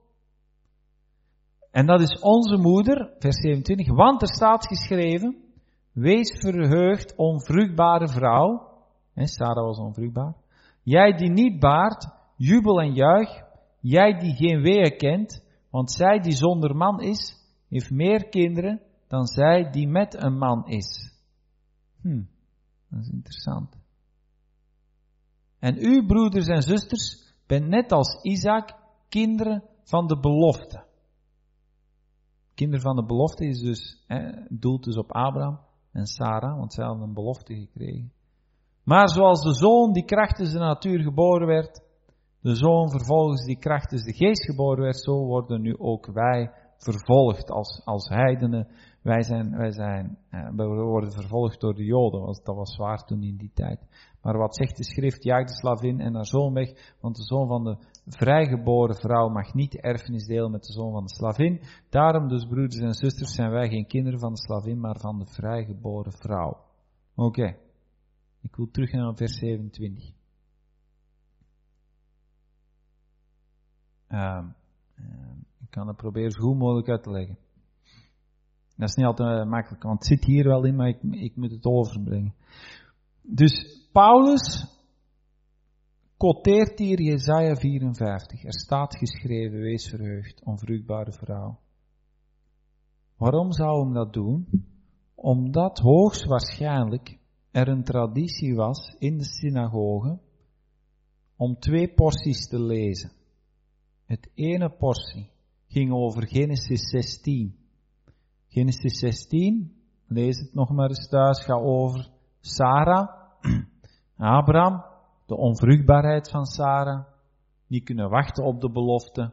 En dat is onze moeder, vers 27, want er staat geschreven, wees verheugd, onvruchtbare vrouw. Sarah was onvruchtbaar. Jij die niet baart, jubel en juich. Jij die geen weeën kent, want zij die zonder man is, heeft meer kinderen dan zij die met een man is. Dat is interessant. En u, broeders en zusters, bent net als Isaac kinderen van de belofte. Kinderen van de belofte is dus, doelt dus op Abraham en Sarah, want zij hadden een belofte gekregen. Maar zoals de zoon die krachtens de natuur geboren werd, de zoon vervolgens die krachtens de geest geboren werd, zo worden nu ook wij vervolgd als heidenen. We worden vervolgd door de Joden, dat was zwaar toen in die tijd. Maar wat zegt de schrift? Jaag de slavin en haar zoon weg, want de zoon van de vrijgeboren vrouw mag niet de erfenis delen met de zoon van de slavin. Daarom dus, broeders en zusters, zijn wij geen kinderen van de slavin, maar van de vrijgeboren vrouw. Oké. Ik wil terug naar vers 27. Ik kan het proberen zo goed mogelijk uit te leggen. Dat is niet altijd makkelijk, want het zit hier wel in, maar ik moet het overbrengen. Dus Paulus quoteert hier Jesaja 54. Er staat geschreven, wees verheugd, onvruchtbare vrouw. Waarom zou hem dat doen? Omdat hoogstwaarschijnlijk er een traditie was in de synagoge om 2 porties te lezen. Het ene portie ging over Genesis 16. Genesis 16, lees het nog maar eens thuis, gaat over Sarah, Abraham, de onvruchtbaarheid van Sarah, die kunnen wachten op de belofte.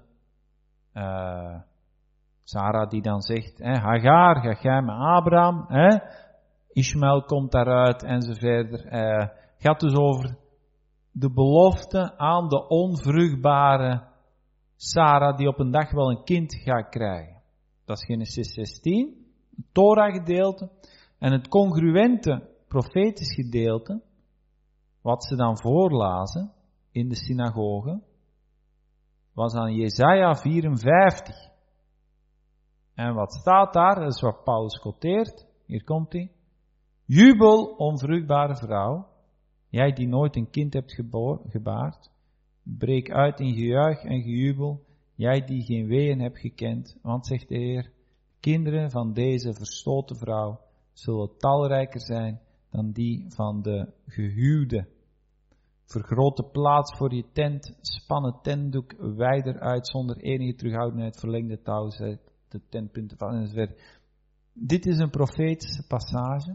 Sarah die dan zegt, Hagar, ga jij met Abraham, Ishmael komt daaruit enzovoort. Gaat dus over de belofte aan de onvruchtbare Sarah die op een dag wel een kind gaat krijgen. Dat is Genesis 16, het Torah gedeelte. En het congruente profetisch gedeelte, wat ze dan voorlazen in de synagoge, was aan Jesaja 54. En wat staat daar? Dat is wat Paulus quoteert. Hier komt hij. Jubel, onvruchtbare vrouw, jij die nooit een kind hebt gebaard, breek uit in gejuich en gejubel, jij die geen weeën hebt gekend, want, zegt de Heer, kinderen van deze verstoten vrouw zullen talrijker zijn dan die van de gehuwde. Vergroot de plaats voor je tent, span het tentdoek wijder uit zonder enige terughoudendheid, verleng de touw, zet de tentpunten van enzovoort. Dit is een profetische passage.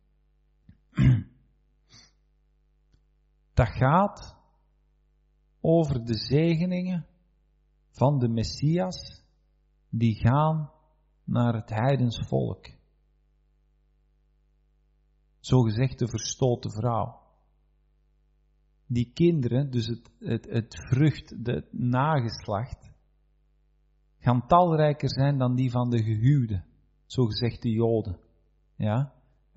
Dat gaat over de zegeningen van de Messias die gaan naar het heidens volk. Zogezegd de verstoten vrouw. Die kinderen, dus het vrucht, het nageslacht, gaan talrijker zijn dan die van de gehuwden, zogezegd de Joden. Ja?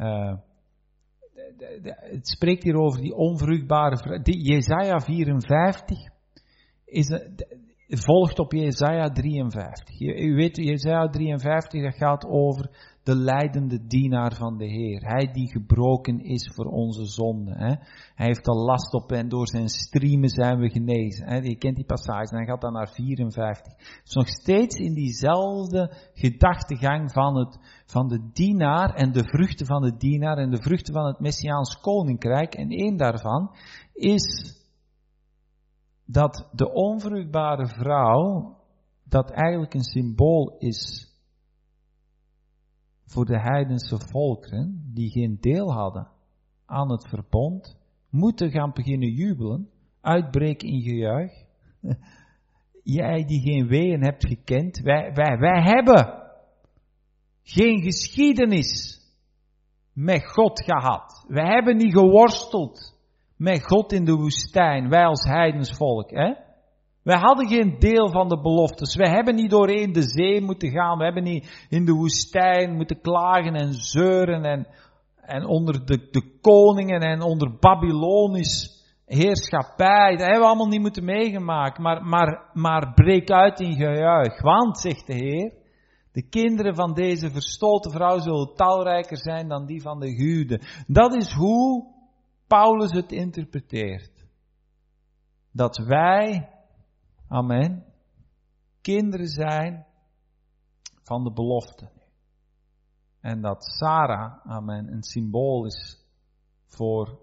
Het spreekt hier over die onvruchtbare vrouw. Jesaja 54 volgt op Jesaja 53. U weet, Jesaja 53, dat gaat over de lijdende dienaar van de Heer. Hij die gebroken is voor onze zonden. Hè. Hij heeft de last op en door zijn striemen zijn we genezen. Hè. Je kent die passage, dan gaat dat naar 54. Het is nog steeds in diezelfde gedachtegang van de dienaar en de vruchten van de dienaar en de vruchten van het Messiaans koninkrijk. En één daarvan is dat de onvruchtbare vrouw, dat eigenlijk een symbool is voor de heidense volkeren, die geen deel hadden aan het verbond, moeten gaan beginnen jubelen, uitbreken in gejuich. Jij die geen weeën hebt gekend, wij hebben geen geschiedenis met God gehad. Wij hebben niet geworsteld met God in de woestijn, wij als heidens volk. Hè? Wij hadden geen deel van de beloftes. Wij hebben niet doorheen de zee moeten gaan. We hebben niet in de woestijn moeten klagen en zeuren en onder de koningen en onder Babylonisch heerschappij. Dat hebben we allemaal niet moeten meegemaakt. Maar breek uit in gejuich. Want, zegt de Heer, de kinderen van deze verstoten vrouw zullen talrijker zijn dan die van de gehuwden. Dat is hoe Paulus het interpreteert. Dat wij, amen, kinderen zijn van de belofte. En dat Sarah, amen, een symbool is voor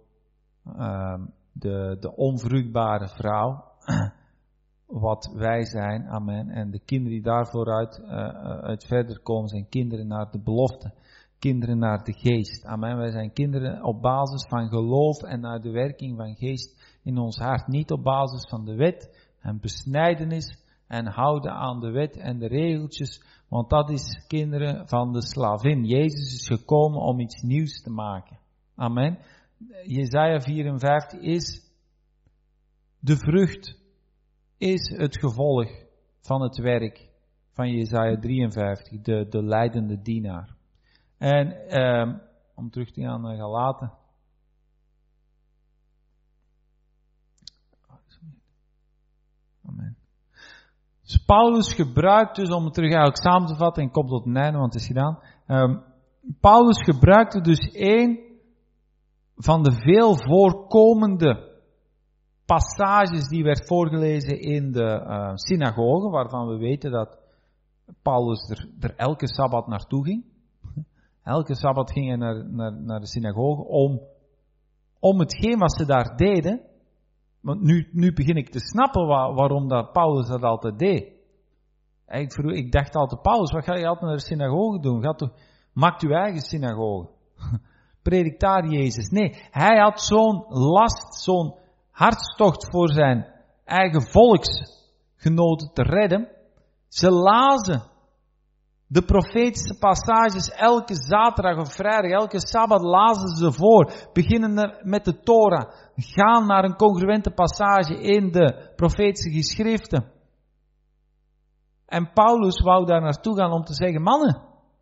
de onvruchtbare vrouw. Wat wij zijn, amen. En de kinderen die daarvoor uit verder komen zijn kinderen naar de belofte. Kinderen naar de geest. Amen. Wij zijn kinderen op basis van geloof en naar de werking van geest in ons hart. Niet op basis van de wet en besnijdenis en houden aan de wet en de regeltjes. Want dat is kinderen van de slavin. Jezus is gekomen om iets nieuws te maken. Amen. Jesaja 54 is de vrucht, is het gevolg van het werk van Jesaja 53, de lijdende dienaar. En om terug te gaan naar Galaten. Amen. Dus Paulus gebruikt dus, om het terug eigenlijk samen te vatten, en komt tot een einde, want het is gedaan. Paulus gebruikte dus één van de veel voorkomende passages die werd voorgelezen in de synagoge, waarvan we weten dat Paulus er elke Sabbat naartoe ging. Elke Sabbat ging hij naar de synagoge om hetgeen wat ze daar deden. Want nu begin ik te snappen waarom dat Paulus dat altijd deed. Ik dacht altijd, Paulus, wat ga je altijd naar de synagoge doen? Maak uw eigen synagoge. Predik daar Jezus. Nee, hij had zo'n last, zo'n hartstocht voor zijn eigen volksgenoten te redden. Ze lazen de profetische passages elke zaterdag of vrijdag, elke Sabbat lazen ze voor. Beginnen met de Torah. Gaan naar een congruente passage in de profetische geschriften. En Paulus wou daar naartoe gaan om te zeggen, mannen,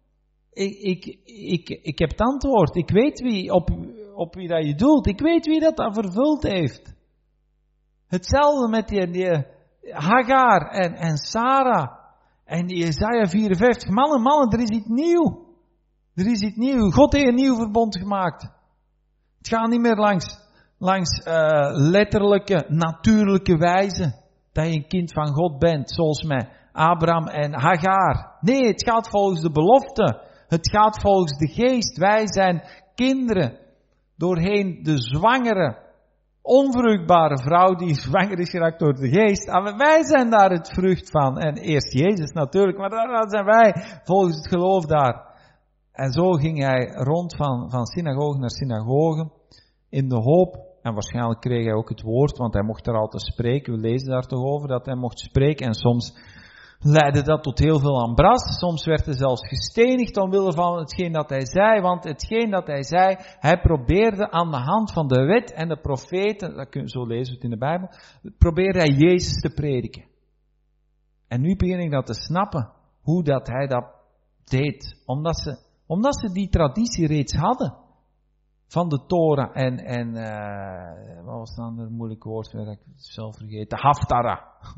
ik heb het antwoord. Ik weet op wie dat je doelt. Ik weet wie dat vervuld heeft. Hetzelfde met die Hagar en Sarah. En Jesaja 54, mannen, er is iets nieuw. Er is iets nieuw. God heeft een nieuw verbond gemaakt. Het gaat niet meer langs letterlijke, natuurlijke wijze dat je een kind van God bent, zoals met Abraham en Hagar. Nee, het gaat volgens de belofte. Het gaat volgens de geest. Wij zijn kinderen doorheen de zwangere, onvruchtbare vrouw die zwanger is geraakt door de geest. En wij zijn daar het vrucht van. En eerst Jezus natuurlijk, maar daar zijn wij volgens het geloof daar. En zo ging hij rond van synagoge naar synagoge, in de hoop, en waarschijnlijk kreeg hij ook het woord, want hij mocht er altijd spreken, we lezen daar toch over, dat hij mocht spreken, en soms leidde dat tot heel veel ambras, soms werd hij zelfs gestenigd omwille van hetgeen dat hij zei, want hetgeen dat hij zei, hij probeerde aan de hand van de wet en de profeten, zo lezen we het in de Bijbel, probeerde hij Jezus te prediken. En nu begin ik dat te snappen, hoe dat hij dat deed, omdat ze die traditie reeds hadden. Van de Torah en wat was dan een moeilijk woord, dat ik het zelf vergeten, de Haftarah.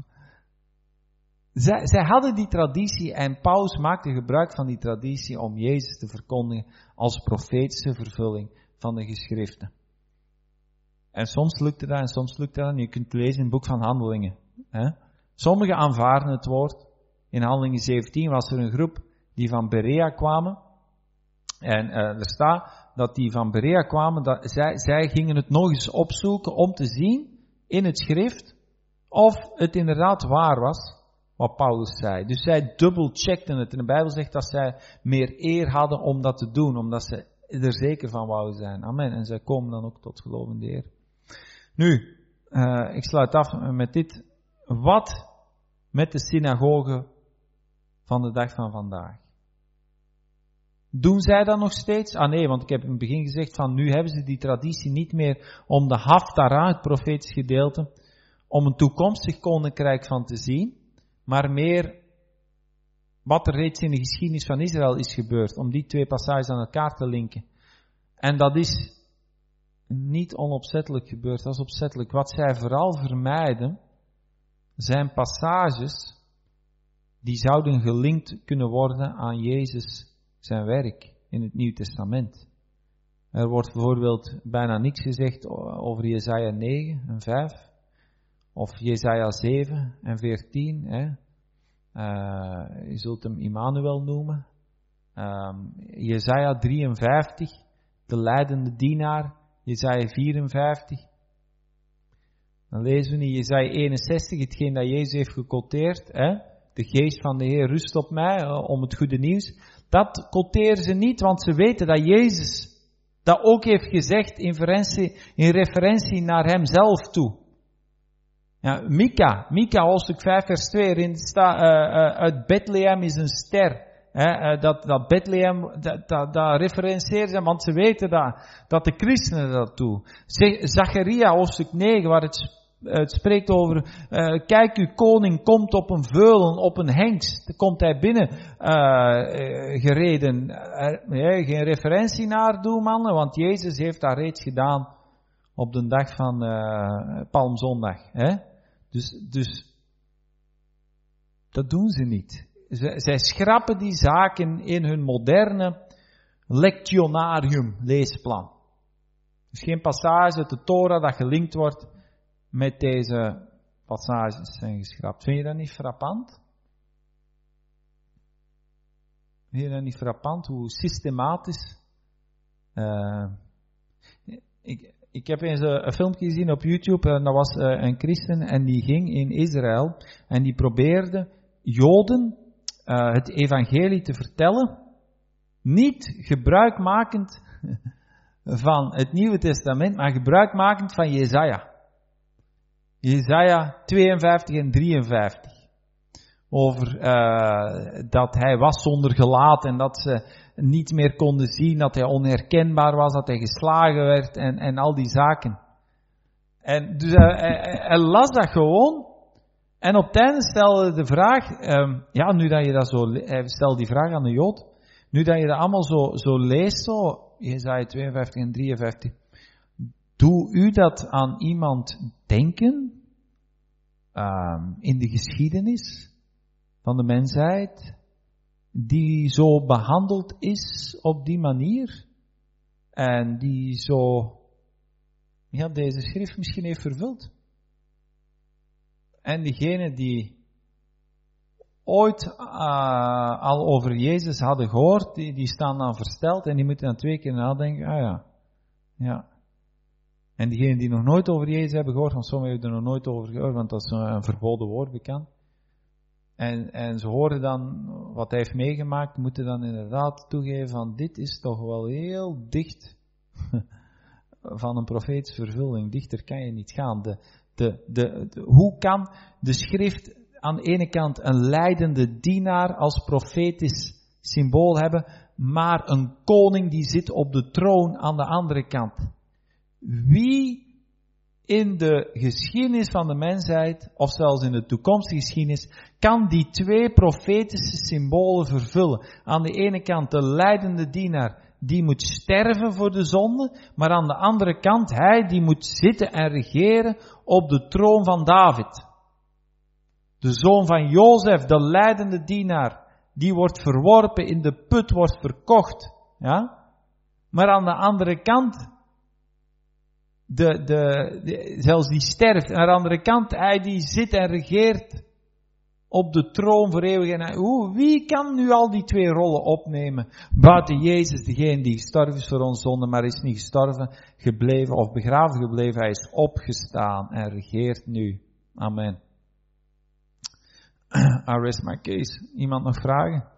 Zij hadden die traditie en Paulus maakte gebruik van die traditie om Jezus te verkondigen als profetische vervulling van de geschriften. En soms lukte dat en soms lukte dat. Je kunt het lezen in het boek van Handelingen. Sommigen aanvaarden het woord. In Handelingen 17 was er een groep die van Berea kwamen. En er staat dat die van Berea kwamen, dat zij gingen het nog eens opzoeken om te zien in het schrift of het inderdaad waar was wat Paulus zei. Dus zij dubbelcheckten het. En de Bijbel zegt dat zij meer eer hadden om dat te doen, omdat ze er zeker van wouden zijn. Amen. En zij komen dan ook tot geloof in de Heer. Nu, ik sluit af met dit. Wat met de synagogen van de dag van vandaag? Doen zij dat nog steeds? Nee, want ik heb in het begin gezegd van nu hebben ze die traditie niet meer om de Haftarah, het profetisch gedeelte, om een toekomstig koninkrijk van te zien, maar meer wat er reeds in de geschiedenis van Israël is gebeurd, om die twee passages aan elkaar te linken. En dat is niet onopzettelijk gebeurd, dat is opzettelijk. Wat zij vooral vermijden, zijn passages die zouden gelinkt kunnen worden aan Jezus zijn werk in het Nieuw Testament. Er wordt bijvoorbeeld bijna niks gezegd over Jesaja 9 en 5, of Jesaja 7 en 14. Je zult hem Immanuel noemen. Jesaja 53, de leidende dienaar. Jesaja 54. Dan lezen we in Jesaja 61, hetgeen dat Jezus heeft gequoteerd. De geest van de Heer rust op mij, om het goede nieuws. Dat quoteren ze niet, want ze weten dat Jezus dat ook heeft gezegd in referentie naar hemzelf toe. Ja, Mika, hoofdstuk 5 vers 2, erin staat, uit Bethlehem is een ster. Dat Bethlehem, dat referenceert ze, want ze weten dat de christenen dat doen. Zacharia, hoofdstuk 9, waar het spreekt over, kijk, uw koning komt op een veulen, op een hengst. Komt hij binnen gereden. Geen referentie naar doen, mannen, want Jezus heeft dat reeds gedaan op de dag van Palmzondag. Dus dat doen ze niet. Zij schrappen die zaken in hun moderne lectionarium leesplan. Dus geen passage uit de Torah dat gelinkt wordt met deze passages zijn geschrapt. Vind je dat niet frappant? Vind je dat niet frappant hoe systematisch? Ik heb eens een filmpje gezien op YouTube en dat was een christen en die ging in Israël en die probeerde Joden het evangelie te vertellen, niet gebruikmakend van het Nieuwe Testament, maar gebruikmakend van Jesaja. Jesaja 52 en 53. Over dat hij was zonder gelaat en dat ze niet meer konden zien, dat hij onherkenbaar was, dat hij geslagen werd en al die zaken. En dus hij las dat gewoon. En op het einde stelde de vraag, nu dat je dat zo, hij stelde die vraag aan de Jood, nu dat je dat allemaal zo leest, Jesaja 52 en 53, doe u dat aan iemand denken, in de geschiedenis van de mensheid, die zo behandeld is op die manier, en die zo, deze schrift misschien heeft vervuld. En diegenen die ooit al over Jezus hadden gehoord, die staan dan versteld en die moeten dan 2 keer nadenken, ja. En diegenen die nog nooit over Jezus hebben gehoord, want sommigen hebben er nog nooit over gehoord, want dat is een verboden woord bekend. En ze horen dan wat hij heeft meegemaakt, moet hij dan inderdaad toegeven van dit is toch wel heel dicht van een profetische vervulling. Dichter kan je niet gaan. Hoe kan de schrift aan de ene kant een leidende dienaar als profetisch symbool hebben, maar een koning die zit op de troon aan de andere kant? Wie in de geschiedenis van de mensheid, of zelfs in de toekomstige geschiedenis, kan die twee profetische symbolen vervullen? Aan de ene kant de leidende dienaar, die moet sterven voor de zonde, maar aan de andere kant, hij die moet zitten en regeren op de troon van David. De zoon van Jozef, de leidende dienaar, die wordt verworpen, in de put wordt verkocht. Ja? Maar aan de andere kant, zelfs die sterft. En aan de andere kant, hij die zit en regeert op de troon voor eeuwig. En wie kan nu al die twee rollen opnemen? Buiten Jezus, degene die gestorven is voor ons zonde, maar is niet gestorven, gebleven of begraven gebleven. Hij is opgestaan en regeert nu. Amen. I rest my case. Iemand nog vragen?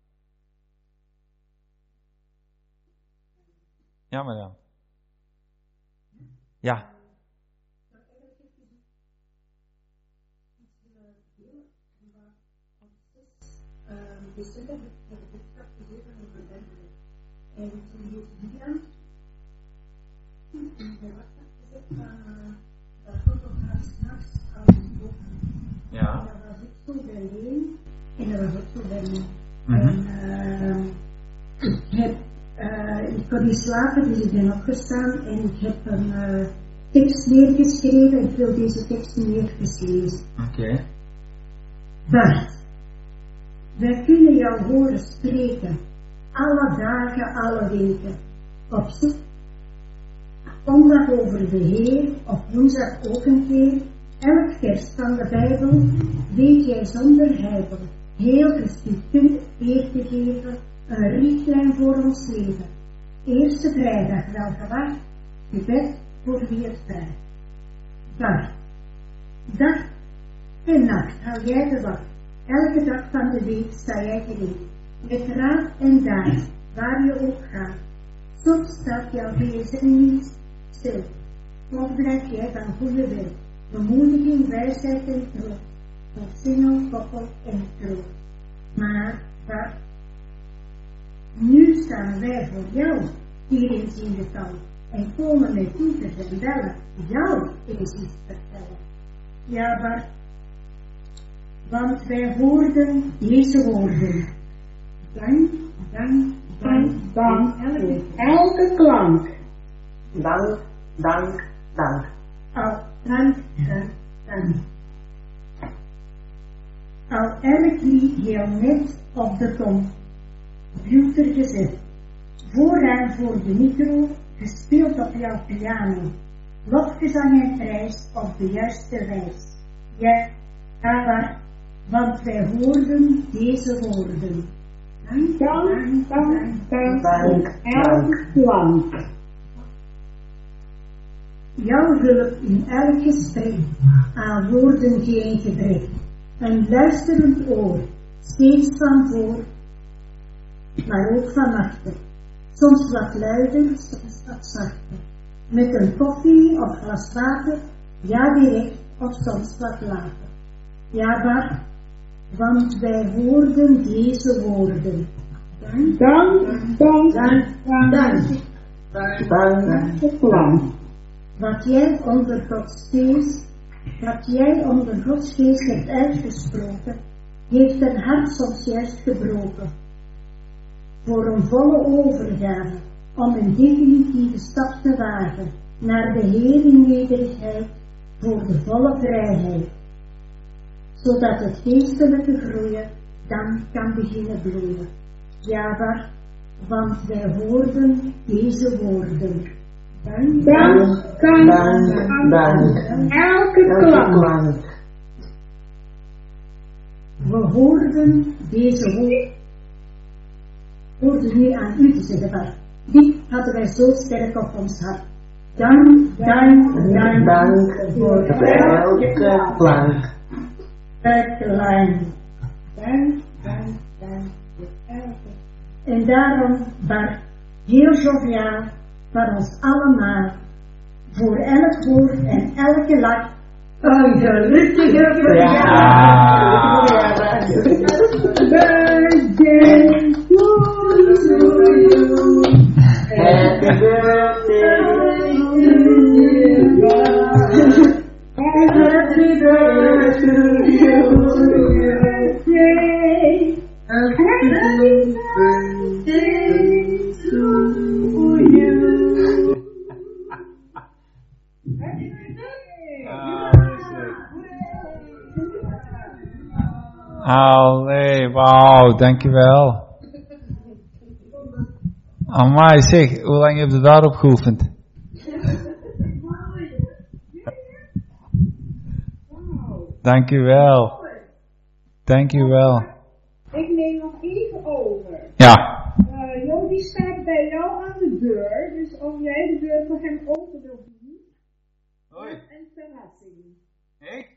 Ja, maar ja. Ja. En toen heeft Julian, hij was gezegd dat God op haar s'nachts aan het boven. Ja. En dat was ook zo bij Leen, en dat was ook zo bij mij. Ik kon niet slapen, dus ik ben opgestaan en ik heb een tekst neergeschreven. Ik wil deze tekst nu even lezen. Oké. Bart, wij kunnen jou horen spreken, alle dagen, alle weken, op zondag over de Heer, op woensdag ook een keer, elk vers van de Bijbel, weet jij zonder heibel, heel gestructureerd weer te geven, een richtlijn voor ons leven. Eerste vrijdag wel gewacht, gebed voor wie het vraagt. Dag en nacht hou jij de wacht, elke dag van de week sta jij gereed, met raad en daad, waar je ook gaat. Soms staat jouw gsm niet stil, of blijf jij van goede wil, bemoediging, wijsheid en troost, of singel, koppel en troost. Maar nu staan wij voor jou hier in Ziendetal en komen met toeters en bellen jou eens iets vertellen. Ja, Bart, want wij hoorden deze woorden. Dank, dank, dank, dank, elke klank. Dank, dank, dank. Al dank, dank, dank. Al elk lied heel net op de tong, computer gezet, vooraan voor de micro, gespeeld op jouw piano, lofgezang en prijs op de juiste wijs. Ja, maar, want wij hoorden deze woorden. Dank, dank, dank, dank, dank, elke klank. Jouw hulp in elk gesprek, aan woorden geen gebrek. Een luisterend oor, steeds van voor, maar ook van achter. Soms wat luider, soms wat zachter. Met een koffie of glas water, ja direct of soms wat later. Ja, Bart, want wij hoorden deze woorden. Dank, dank, dank, dank, dank, dank. Wat jij onder Gods geest hebt uitgesproken, heeft een hart soms juist gebroken. Voor een volle overgave, om een definitieve stap te wagen, naar de Heer in nederigheid, voor de volle vrijheid. Zodat het geestelijke groeien dan kan beginnen bloeien. Ja, Bart, want wij hoorden deze woorden. Dank, dank, dank, elke klank. We hoorden deze woorden nu aan u te zeggen, Bart. Dit hadden wij zo sterk op ons hart. Dank, dank, dank, dank voor elke klank. Dank, dank, dank. En daarom, Bart, heel joviaal van ons allemaal, voor elk woord en elke lach, een gelukkige verjaardag. Birthday to you. Happy birthday to you. Happy birthday to you. Happy birthday to you. Allee, wauw, dankjewel. Amai, zeg, hoe lang heb je daarop geoefend? Dankjewel. Dankjewel. Ik neem nog even over. Ja. Jody staat bij jou aan de deur, dus als jij de deur voor hem open wilt doen, Hoi. een verrassing. Ik?